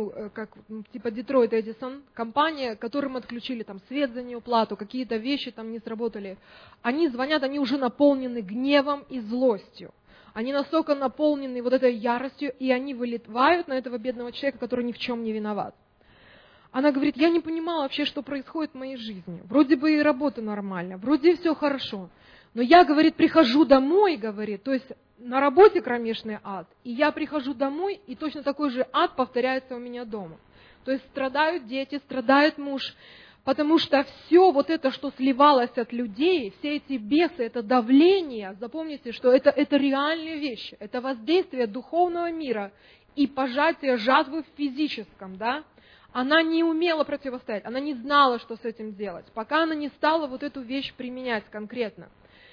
типа Detroit Edison, компания, которым отключили там свет за неуплату, какие-то вещи там не сработали. Они звонят, они уже наполнены гневом и злостью. Они настолько наполнены вот этой яростью, и они выливают на этого бедного человека, который ни в чем не виноват. Она говорит: я не понимала вообще, что происходит в моей жизни. Вроде бы и работа нормальная, вроде и все хорошо. Но я, говорит, прихожу домой, говорит, то есть на работе кромешный ад, и я прихожу домой, и точно такой же ад повторяется у меня дома. То есть страдают дети, страдает муж, потому что все вот это, что сливалось от людей, все эти бесы, это давление, запомните, что это реальные вещи, это воздействие духовного мира и пожатие жатвы в физическом, да. Она не умела противостоять, она не знала, что с этим делать, пока она не стала вот эту вещь применять конкретно.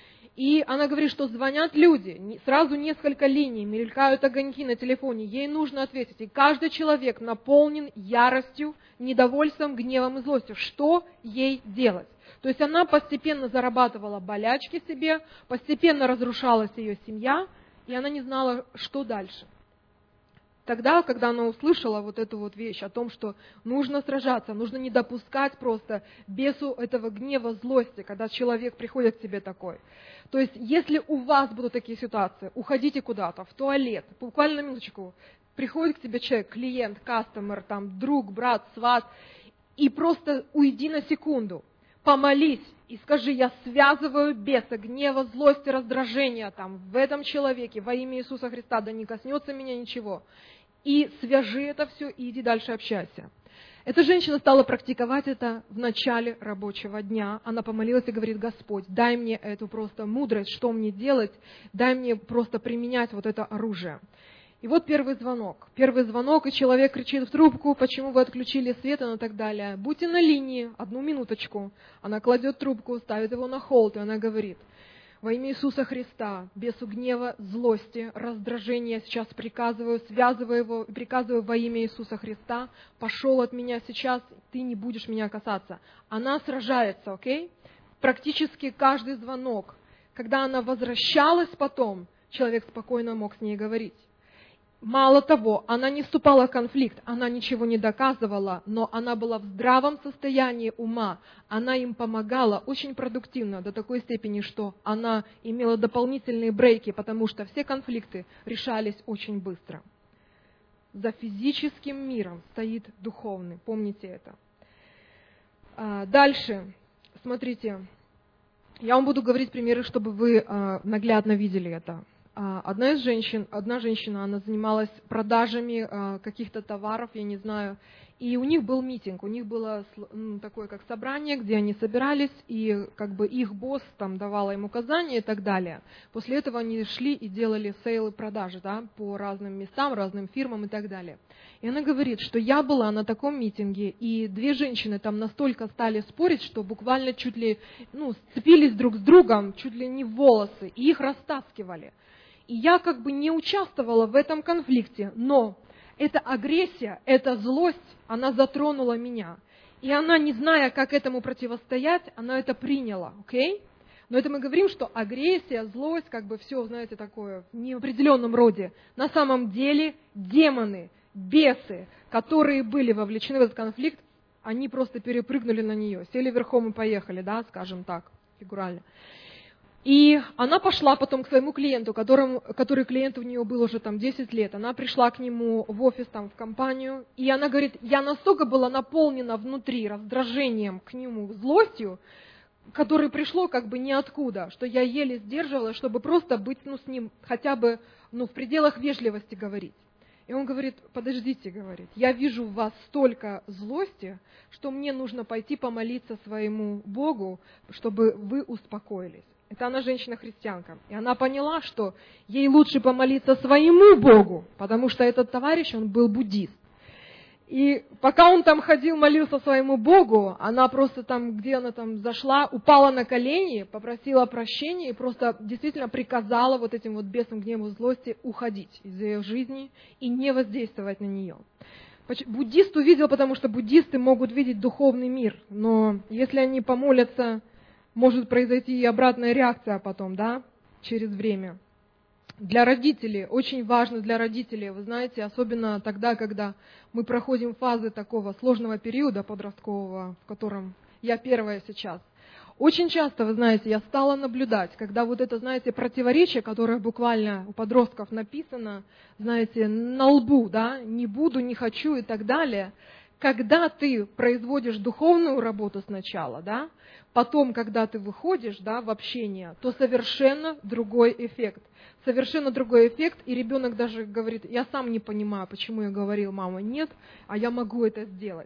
И она говорит, что звонят люди, сразу несколько линий, мелькают огоньки на телефоне, ей нужно ответить. И каждый человек наполнен яростью, недовольством, гневом и злостью. Что ей делать? То есть она постепенно зарабатывала болячки себе, постепенно разрушалась ее семья, и она не знала, что дальше. Тогда, когда она услышала вот эту вот вещь о том, что нужно сражаться, нужно не допускать просто бесу этого гнева, злости, когда человек приходит к тебе такой. То есть, если у вас будут такие ситуации, уходите куда-то, в туалет, буквально на минуточку, приходит к тебе человек, клиент, кастомер, там, друг, брат, сват, и просто уйди на секунду, помолись и скажи: я связываю беса, гнева, злости, раздражения там, в этом человеке во имя Иисуса Христа, да не коснется меня ничего. И свяжи это все, и иди дальше общайся. Эта женщина стала практиковать это в начале рабочего дня. Она помолилась и говорит: Господь, дай мне эту просто мудрость, что мне делать, дай мне просто применять вот это оружие. И вот первый звонок, и человек кричит в трубку: почему вы отключили свет, и так далее. Будьте на линии, 1 минуточку. Она кладет трубку, ставит его на холд, и она говорит: во имя Иисуса Христа, бесу гнева, злости, раздражения, сейчас приказываю, связываю его, приказываю во имя Иисуса Христа, пошел от меня сейчас, ты не будешь меня касаться. Она сражается, окей? Практически каждый звонок. Когда она возвращалась потом, человек спокойно мог с ней говорить. мало того, она не вступала в конфликт, она ничего не доказывала, но она была в здравом состоянии ума, она им помогала очень продуктивно, до такой степени, что она имела дополнительные брейки, потому что все конфликты решались очень быстро. За физическим миром стоит духовный, помните это. Дальше, смотрите, я вам буду говорить примеры, чтобы вы наглядно видели это. Одна женщина, она занималась продажами каких-то товаров, я не знаю, и у них был митинг, у них было такое как собрание, где они собирались, и как бы их босс там давал им указания и так далее. После этого они шли и делали сейлы продажи, да, по разным местам, разным фирмам и так далее. И она говорит, что я была на таком митинге, и две женщины там настолько стали спорить, что буквально чуть ли, сцепились друг с другом, чуть ли не в волосы, и их растаскивали. И я как бы не участвовала в этом конфликте, но эта агрессия, эта злость, она затронула меня. И она, не зная, как этому противостоять, она это приняла, окей? Но это мы говорим, что агрессия, злость, как бы все, знаете, такое в неопределенном роде. На самом деле демоны, бесы, которые были вовлечены в этот конфликт, они просто перепрыгнули на нее, сели верхом и поехали, да, скажем так, фигурально. И она пошла потом к своему клиенту, который клиент у нее был уже там 10 лет. Она пришла к нему в офис, там, в компанию, и она говорит, я настолько была наполнена внутри раздражением к нему, злостью, которое пришло как бы ниоткуда, что я еле сдерживала, чтобы просто быть с ним хотя бы в пределах вежливости говорить. И он говорит, подождите, говорит, я вижу в вас столько злости, что мне нужно пойти помолиться своему Богу, чтобы вы успокоились. Это она женщина-христианка. И она поняла, что ей лучше помолиться своему Богу, потому что этот товарищ, он был буддист. И пока он там ходил, молился своему Богу, она просто там, где она там зашла, упала на колени, попросила прощения и просто действительно приказала вот этим вот бесам гневу злости уходить из ее жизни и не воздействовать на нее. Буддист увидел, потому что буддисты могут видеть духовный мир, но если они помолятся, может произойти и обратная реакция потом, да, через время. Для родителей, очень важно для родителей, вы знаете, особенно тогда, когда мы проходим фазы такого сложного периода подросткового, в котором я первая сейчас. Очень часто, вы знаете, я стала наблюдать, когда вот это, знаете, противоречие, которое буквально у подростков написано, знаете, на лбу, да, не буду, не хочу и так далее. Когда ты производишь духовную работу сначала, да, потом, когда ты выходишь, да, в общение, то совершенно другой эффект. Совершенно другой эффект, и ребенок даже говорит, я сам не понимаю, почему я говорил, мама, нет, а я могу это сделать.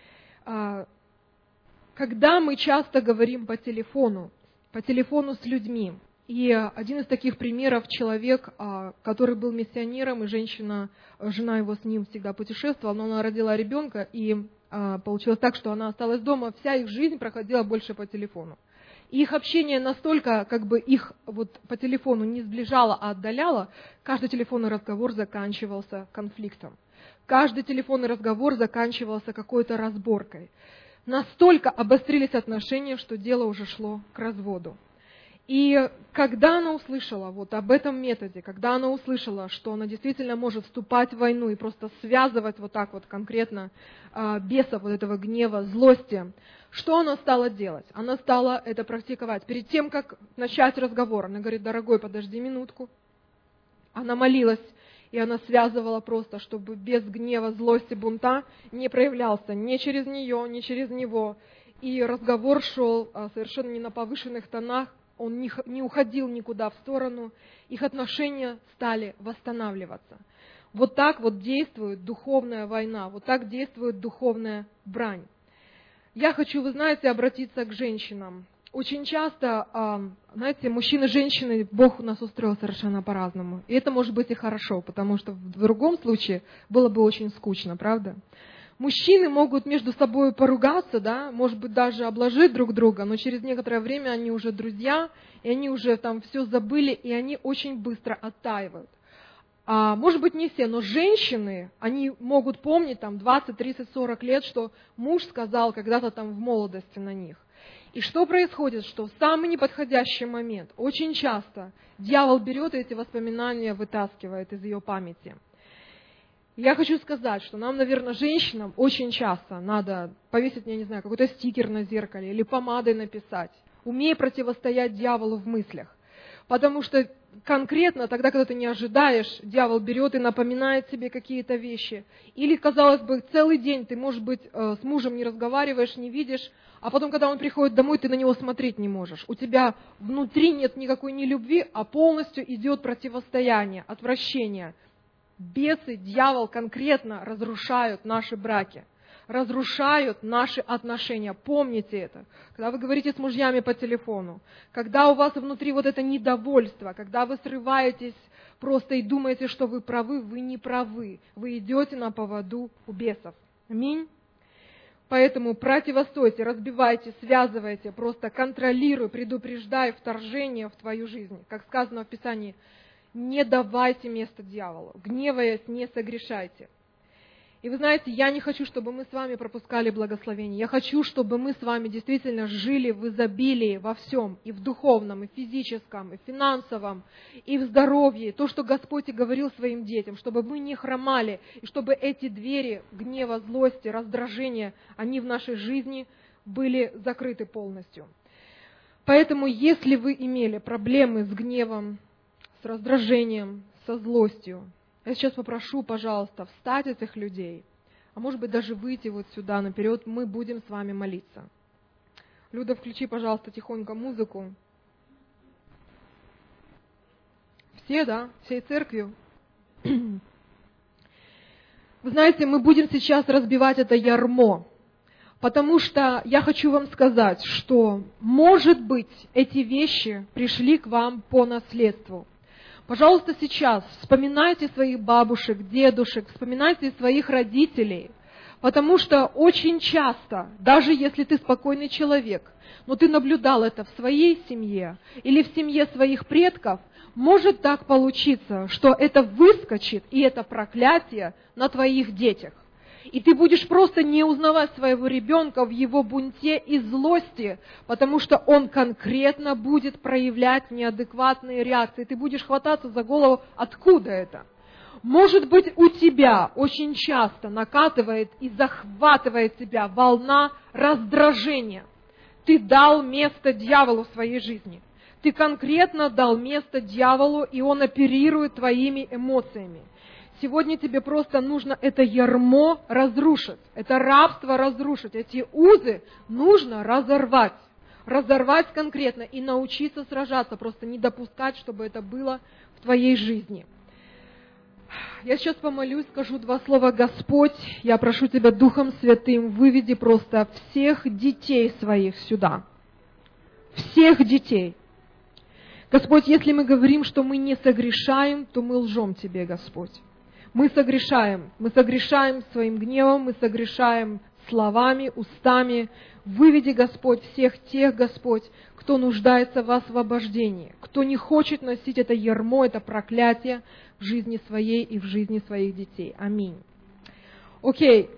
Когда мы часто говорим по телефону с людьми, и один из таких примеров человек, который был миссионером, и жена его с ним всегда путешествовала, но она родила ребенка, и получилось так, что она осталась дома, вся их жизнь проходила больше по телефону. И их общение настолько, как бы их вот по телефону не сближало, а отдаляло, каждый телефонный разговор заканчивался конфликтом. Каждый телефонный разговор заканчивался какой-то разборкой. Настолько обострились отношения, что дело уже шло к разводу. И когда она услышала вот об этом методе, когда она услышала, что она действительно может вступать в войну и просто связывать вот так вот конкретно бесов вот этого гнева, злости, что она стала делать? Она стала это практиковать. Перед тем, как начать разговор, она говорит, дорогой, подожди минутку. Она молилась, и она связывала просто, чтобы без гнева, злости, бунта не проявлялся ни через нее, ни через него. И разговор шел совершенно не на повышенных тонах, он не уходил никуда в сторону, их отношения стали восстанавливаться. Вот так вот действует духовная война, вот так действует духовная брань. Я хочу, вы знаете, обратиться к женщинам. Очень часто, знаете, мужчины и женщины, Бог у нас устроил совершенно по-разному. И это может быть и хорошо, потому что в другом случае было бы очень скучно, правда? Мужчины могут между собой поругаться, да, может быть, даже обложить друг друга, но через некоторое время они уже друзья, и они уже там все забыли, и они очень быстро оттаивают. Может быть, не все, но женщины, они могут помнить там 20, 30, 40 лет, что муж сказал когда-то там в молодости на них. И что происходит, что в самый неподходящий момент, очень часто, дьявол берет эти воспоминания, вытаскивает из ее памяти. Я хочу сказать, что нам, наверное, женщинам очень часто надо повесить, я не знаю, какой-то стикер на зеркале или помадой написать. Умей противостоять дьяволу в мыслях. Потому что конкретно тогда, когда ты не ожидаешь, дьявол берет и напоминает себе какие-то вещи. Или, казалось бы, целый день ты, может быть, с мужем не разговариваешь, не видишь, а потом, когда он приходит домой, ты на него смотреть не можешь. У тебя внутри нет никакой ни любви, а полностью идет противостояние, отвращение. Бесы, дьявол конкретно разрушают наши браки, разрушают наши отношения. Помните это. Когда вы говорите с мужьями по телефону, когда у вас внутри вот это недовольство, когда вы срываетесь просто и думаете, что вы правы, вы не правы. Вы идете на поводу у бесов. Аминь. Поэтому противостойте, разбивайте, связывайте, просто контролируй, предупреждай вторжение в твою жизнь. Как сказано в Писании, не давайте место дьяволу, гневаясь, не согрешайте. И вы знаете, я не хочу, чтобы мы с вами пропускали благословение. Я хочу, чтобы мы с вами действительно жили в изобилии во всем, и в духовном, и в физическом, и в финансовом, и в здоровье. То, что Господь и говорил своим детям, чтобы мы не хромали, и чтобы эти двери гнева, злости, раздражения, они в нашей жизни были закрыты полностью. Поэтому, если вы имели проблемы с гневом, с раздражением, со злостью, я сейчас попрошу, пожалуйста, встать этих людей, а может быть даже выйти вот сюда наперед, мы будем с вами молиться. Люда, включи, пожалуйста, тихонько музыку. Все, да? Всей церковью. Вы знаете, мы будем сейчас разбивать это ярмо, потому что я хочу вам сказать, что, может быть, эти вещи пришли к вам по наследству. Пожалуйста, сейчас вспоминайте своих бабушек, дедушек, вспоминайте своих родителей, потому что очень часто, даже если ты спокойный человек, но ты наблюдал это в своей семье или в семье своих предков, может так получиться, что это выскочит, и это проклятие на твоих детях. И ты будешь просто не узнавать своего ребенка в его бунте и злости, потому что он конкретно будет проявлять неадекватные реакции. Ты будешь хвататься за голову, откуда это? Может быть, у тебя очень часто накатывает и захватывает тебя волна раздражения. Ты дал место дьяволу в своей жизни. Ты конкретно дал место дьяволу, и он оперирует твоими эмоциями. Сегодня тебе просто нужно это ярмо разрушить, это рабство разрушить, эти узы нужно разорвать. Разорвать конкретно и научиться сражаться, просто не допускать, чтобы это было в твоей жизни. Я сейчас помолюсь, скажу 2 слова. Господь, я прошу Тебя Духом Святым, выведи просто всех детей своих сюда. Всех детей. Господь, если мы говорим, что мы не согрешаем, то мы лжем Тебе, Господь. Мы согрешаем своим гневом, мы согрешаем словами, устами. Выведи, Господь, всех тех, Господь, кто нуждается в освобождении, кто не хочет носить это ярмо, это проклятие в жизни своей и в жизни своих детей. Аминь. Окей.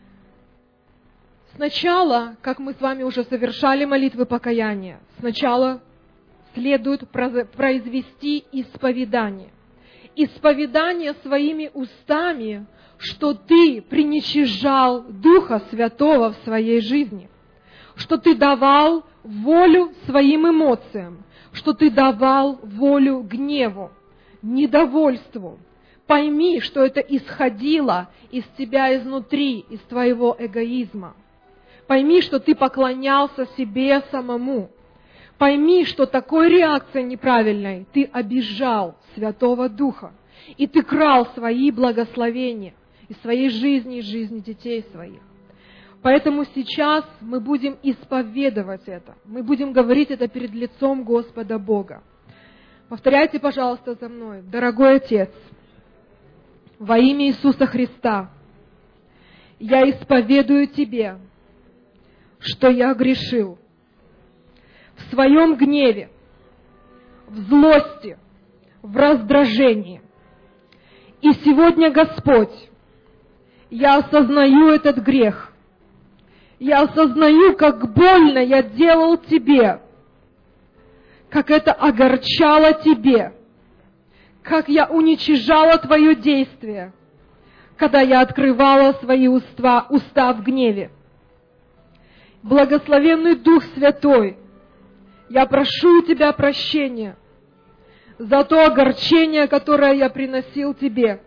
Сначала, как мы с вами уже совершали молитвы покаяния, сначала следует произвести исповедание. Исповедание своими устами, что ты приничижал Духа Святого в своей жизни, что ты давал волю своим эмоциям, что ты давал волю гневу, недовольству. Пойми, что это исходило из тебя изнутри, из твоего эгоизма. Пойми, что ты поклонялся себе самому. Пойми, что такой реакцией неправильной ты обижал Святого Духа, и ты крал свои благословения из своей жизни, из жизни детей своих. Поэтому сейчас мы будем исповедовать это, мы будем говорить это перед лицом Господа Бога. Повторяйте, пожалуйста, за мной. Дорогой Отец, во имя Иисуса Христа, я исповедую Тебе, что я грешил в своем гневе, в злости, в раздражении. И сегодня, Господь, я осознаю этот грех. Я осознаю, как больно я делал Тебе, как это огорчало Тебе, как я уничижала Твое действие, когда я открывала свои уста в гневе. Благословенный Дух Святой, я прошу у Тебя прощения за то огорчение, которое я приносил Тебе.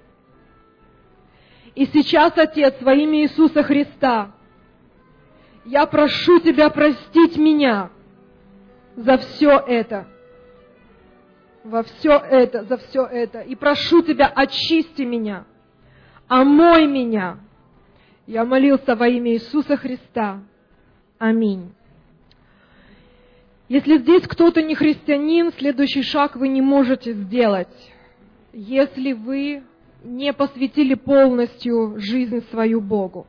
И сейчас, Отец, во имя Иисуса Христа, я прошу Тебя простить меня за все это. За все это. И прошу Тебя, очисти меня, омой меня. Я молился во имя Иисуса Христа. Аминь. Если здесь кто-то не христианин, следующий шаг вы не можете сделать, если вы не посвятили полностью жизнь свою Богу.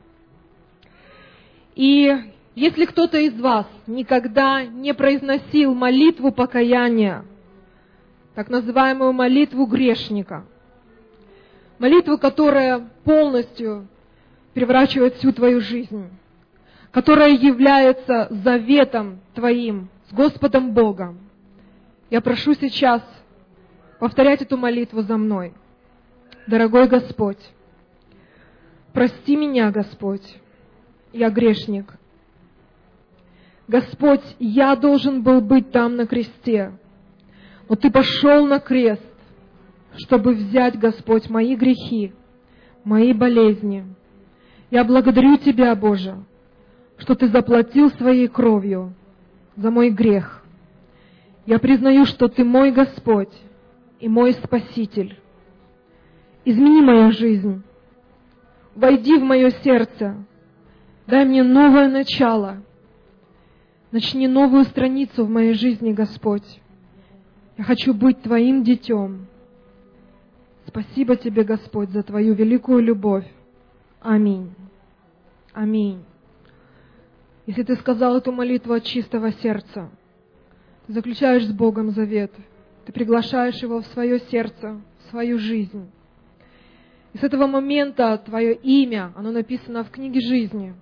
И если кто-то из вас никогда не произносил молитву покаяния, так называемую молитву грешника, молитву, которая полностью переворачивает всю твою жизнь, которая является заветом твоим с Господом Богом, я прошу сейчас повторять эту молитву за мной. Дорогой Господь, прости меня, Господь, я грешник. Господь, я должен был быть там на кресте, но Ты пошел на крест, чтобы взять, Господь, мои грехи, мои болезни. Я благодарю Тебя, Боже, что Ты заплатил своей кровью за мой грех. Я признаю, что Ты мой Господь и мой Спаситель. Измени мою жизнь, войди в мое сердце, дай мне новое начало, начни новую страницу в моей жизни, Господь. Я хочу быть Твоим детем. Спасибо Тебе, Господь, за Твою великую любовь. Аминь. Аминь. Если ты сказал эту молитву от чистого сердца, ты заключаешь с Богом завет, ты приглашаешь Его в свое сердце, в свою жизнь. И с этого момента твое имя, оно написано в книге жизни.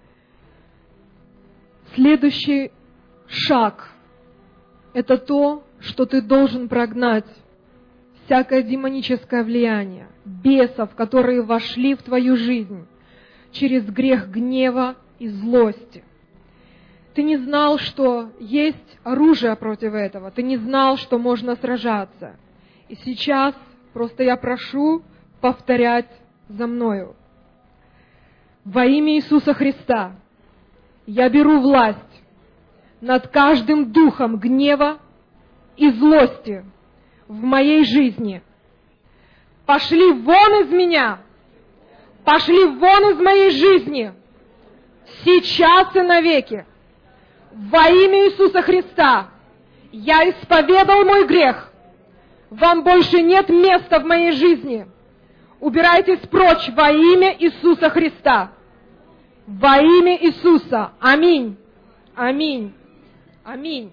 Следующий шаг – это то, что ты должен прогнать всякое демоническое влияние, бесов, которые вошли в твою жизнь через грех гнева и злости. Ты не знал, что есть оружие против этого, ты не знал, что можно сражаться. И сейчас просто я прошу повторять за мною. Во имя Иисуса Христа я беру власть над каждым духом гнева и злости в моей жизни. Пошли вон из меня! Пошли вон из моей жизни! Сейчас и навеки! Во имя Иисуса Христа я исповедал мой грех. Вам больше нет места в моей жизни. Убирайтесь прочь во имя Иисуса Христа. Во имя Иисуса. Аминь. Аминь. Аминь.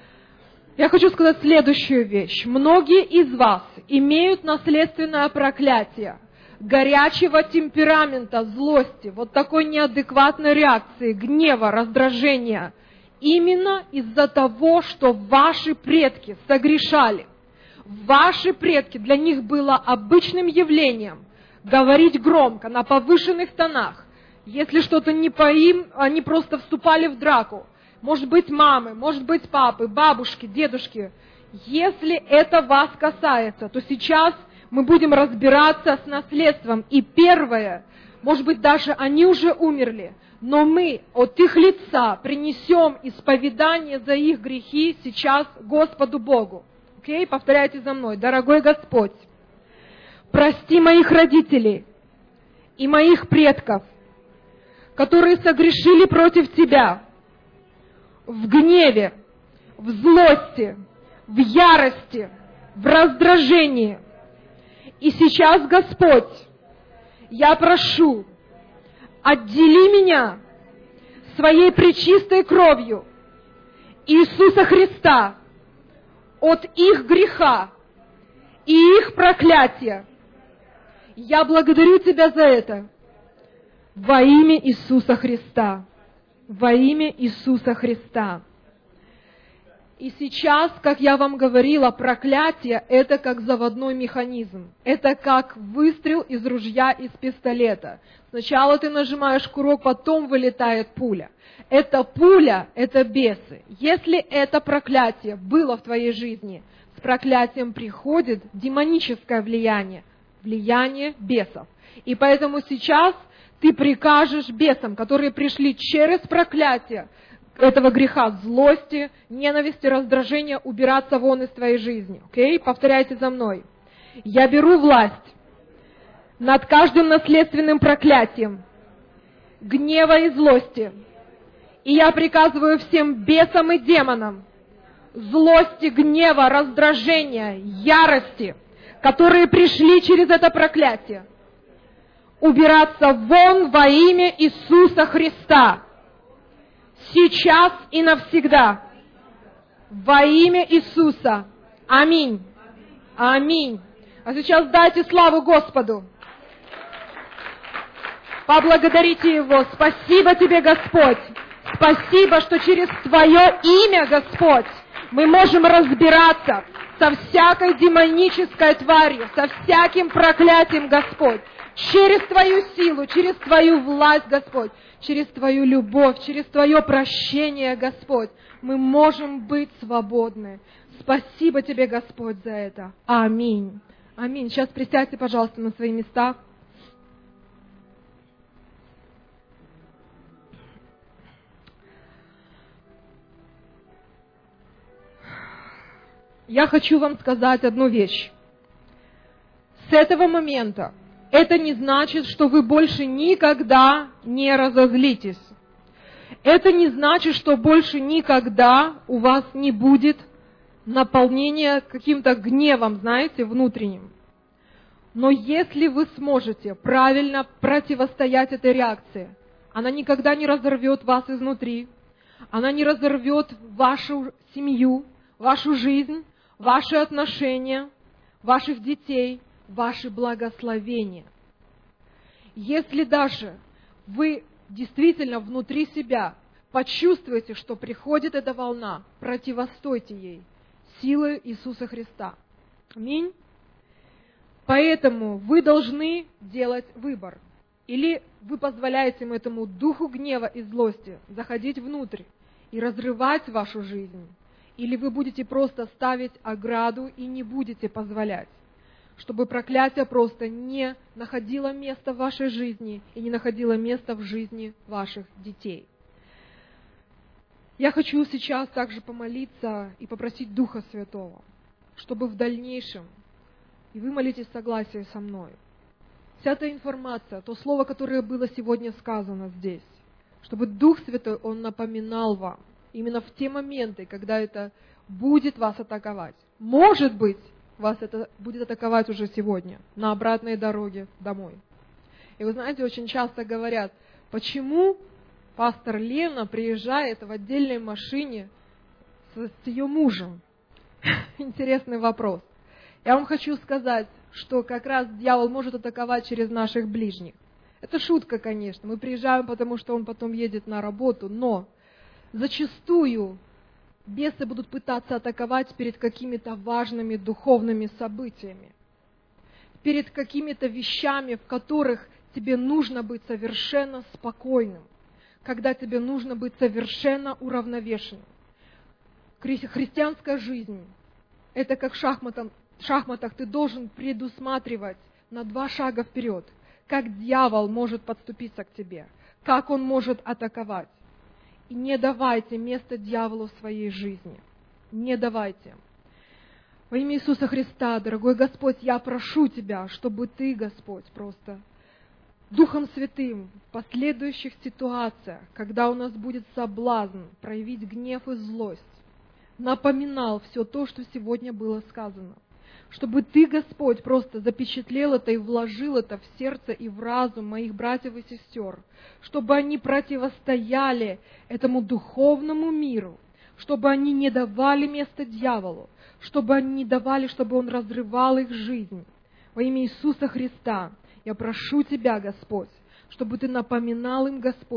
Я хочу сказать следующую вещь. Многие из вас имеют наследственное проклятие горячего темперамента, злости, вот такой неадекватной реакции, гнева, раздражения. Именно из-за того, что ваши предки согрешали. Ваши предки, для них было обычным явлением говорить громко, на повышенных тонах. Если что-то не по им, они просто вступали в драку. Может быть, мамы, может быть, папы, бабушки, дедушки. Если это вас касается, то сейчас мы будем разбираться с наследством. И первое, может быть, даже они уже умерли, но мы от их лица принесем исповедание за их грехи сейчас Господу Богу. Окей? Повторяйте за мной. Дорогой Господь, прости моих родителей и моих предков, которые согрешили против Тебя в гневе, в злости, в ярости, в раздражении. И сейчас, Господь, я прошу, отдели меня своей пречистой кровью Иисуса Христа от их греха и их проклятия. Я благодарю Тебя за это во имя Иисуса Христа. Во имя Иисуса Христа. И сейчас, как я вам говорила, проклятие – это как заводной механизм. Это как выстрел из ружья, из пистолета. Сначала ты нажимаешь курок, потом вылетает пуля. Эта пуля – это бесы. Если это проклятие было в твоей жизни, с проклятием приходит демоническое влияние, влияние бесов. И поэтому сейчас ты прикажешь бесам, которые пришли через проклятие, этого греха, злости, ненависти, раздражения, убираться вон из твоей жизни. Окей? Повторяйте за мной. Я беру власть над каждым наследственным проклятием, гнева и злости. И я приказываю всем бесам и демонам злости, гнева, раздражения, ярости, которые пришли через это проклятие, убираться вон во имя Иисуса Христа. Сейчас и навсегда. Во имя Иисуса. Аминь. Аминь. А сейчас дайте славу Господу. Поблагодарите Его. Спасибо Тебе, Господь. Спасибо, что через Твое имя, Господь, мы можем разбираться со всякой демонической тварью, со всяким проклятием, Господь. Через Твою силу, через Твою власть, Господь, через Твою любовь, через Твое прощение, Господь, мы можем быть свободны. Спасибо Тебе, Господь, за это. Аминь. Аминь. Сейчас присядьте, пожалуйста, на свои места. Я хочу вам сказать одну вещь. С этого момента это не значит, что вы больше никогда не разозлитесь. Это не значит, что больше никогда у вас не будет наполнения каким-то гневом, знаете, внутренним. Но если вы сможете правильно противостоять этой реакции, она никогда не разорвет вас изнутри, она не разорвет вашу семью, вашу жизнь, ваши отношения, ваших детей, ваши благословения. Если даже вы действительно внутри себя почувствуете, что приходит эта волна, противостойте ей силой Иисуса Христа. Аминь. Поэтому вы должны делать выбор. Или вы позволяете этому духу гнева и злости заходить внутрь и разрывать вашу жизнь. Или вы будете просто ставить ограду и не будете позволять, чтобы проклятие просто не находило места в вашей жизни и не находило места в жизни ваших детей. Я хочу сейчас также помолиться и попросить Духа Святого, чтобы в дальнейшем, и вы молитесь в согласии со мной, вся эта информация, то слово, которое было сегодня сказано здесь, чтобы Дух Святой, Он напоминал вам, именно в те моменты, когда это будет вас атаковать. Может быть, вас это будет атаковать уже сегодня, на обратной дороге домой. И вы знаете, очень часто говорят, почему пастор Лена приезжает в отдельной машине с ее мужем? Интересный вопрос. Я вам хочу сказать, что как раз дьявол может атаковать через наших ближних. Это шутка, конечно. Мы приезжаем, потому что он потом едет на работу, но зачастую бесы будут пытаться атаковать перед какими-то важными духовными событиями, перед какими-то вещами, в которых тебе нужно быть совершенно спокойным, когда тебе нужно быть совершенно уравновешенным. Христианская жизнь – это как в шахматах ты должен предусматривать на 2 шага вперед, как дьявол может подступиться к тебе, как он может атаковать. И не давайте место дьяволу в своей жизни. Не давайте. Во имя Иисуса Христа, дорогой Господь, я прошу Тебя, чтобы Ты, Господь, просто Духом Святым в последующих ситуациях, когда у нас будет соблазн проявить гнев и злость, напоминал все то, что сегодня было сказано. Чтобы Ты, Господь, просто запечатлел это и вложил это в сердце и в разум моих братьев и сестер, чтобы они противостояли этому духовному миру, чтобы они не давали место дьяволу, чтобы они не давали, чтобы он разрывал их жизнь. Во имя Иисуса Христа я прошу Тебя, Господь, чтобы Ты напоминал им, Господь,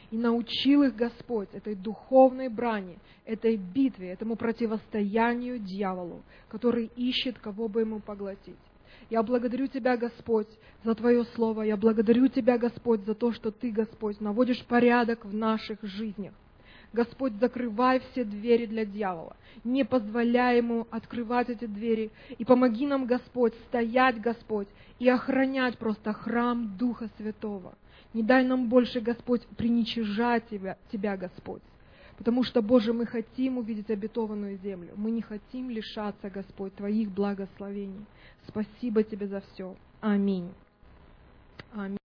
и научил их Господь этой духовной брани, этой битве, этому противостоянию дьяволу, который ищет, кого бы ему поглотить. Я благодарю Тебя, Господь, за Твое Слово. Я благодарю Тебя, Господь, за то, что Ты, Господь, наводишь порядок в наших жизнях. Господь, закрывай все двери для дьявола. Не позволяй ему открывать эти двери. И помоги нам, Господь, стоять, Господь, и охранять просто храм Духа Святого. Не дай нам больше, Господь, приничижать Тебя, Господь. Потому что, Боже, мы хотим увидеть обетованную землю. Мы не хотим лишаться, Господь, Твоих благословений. Спасибо Тебе за все. Аминь. Аминь.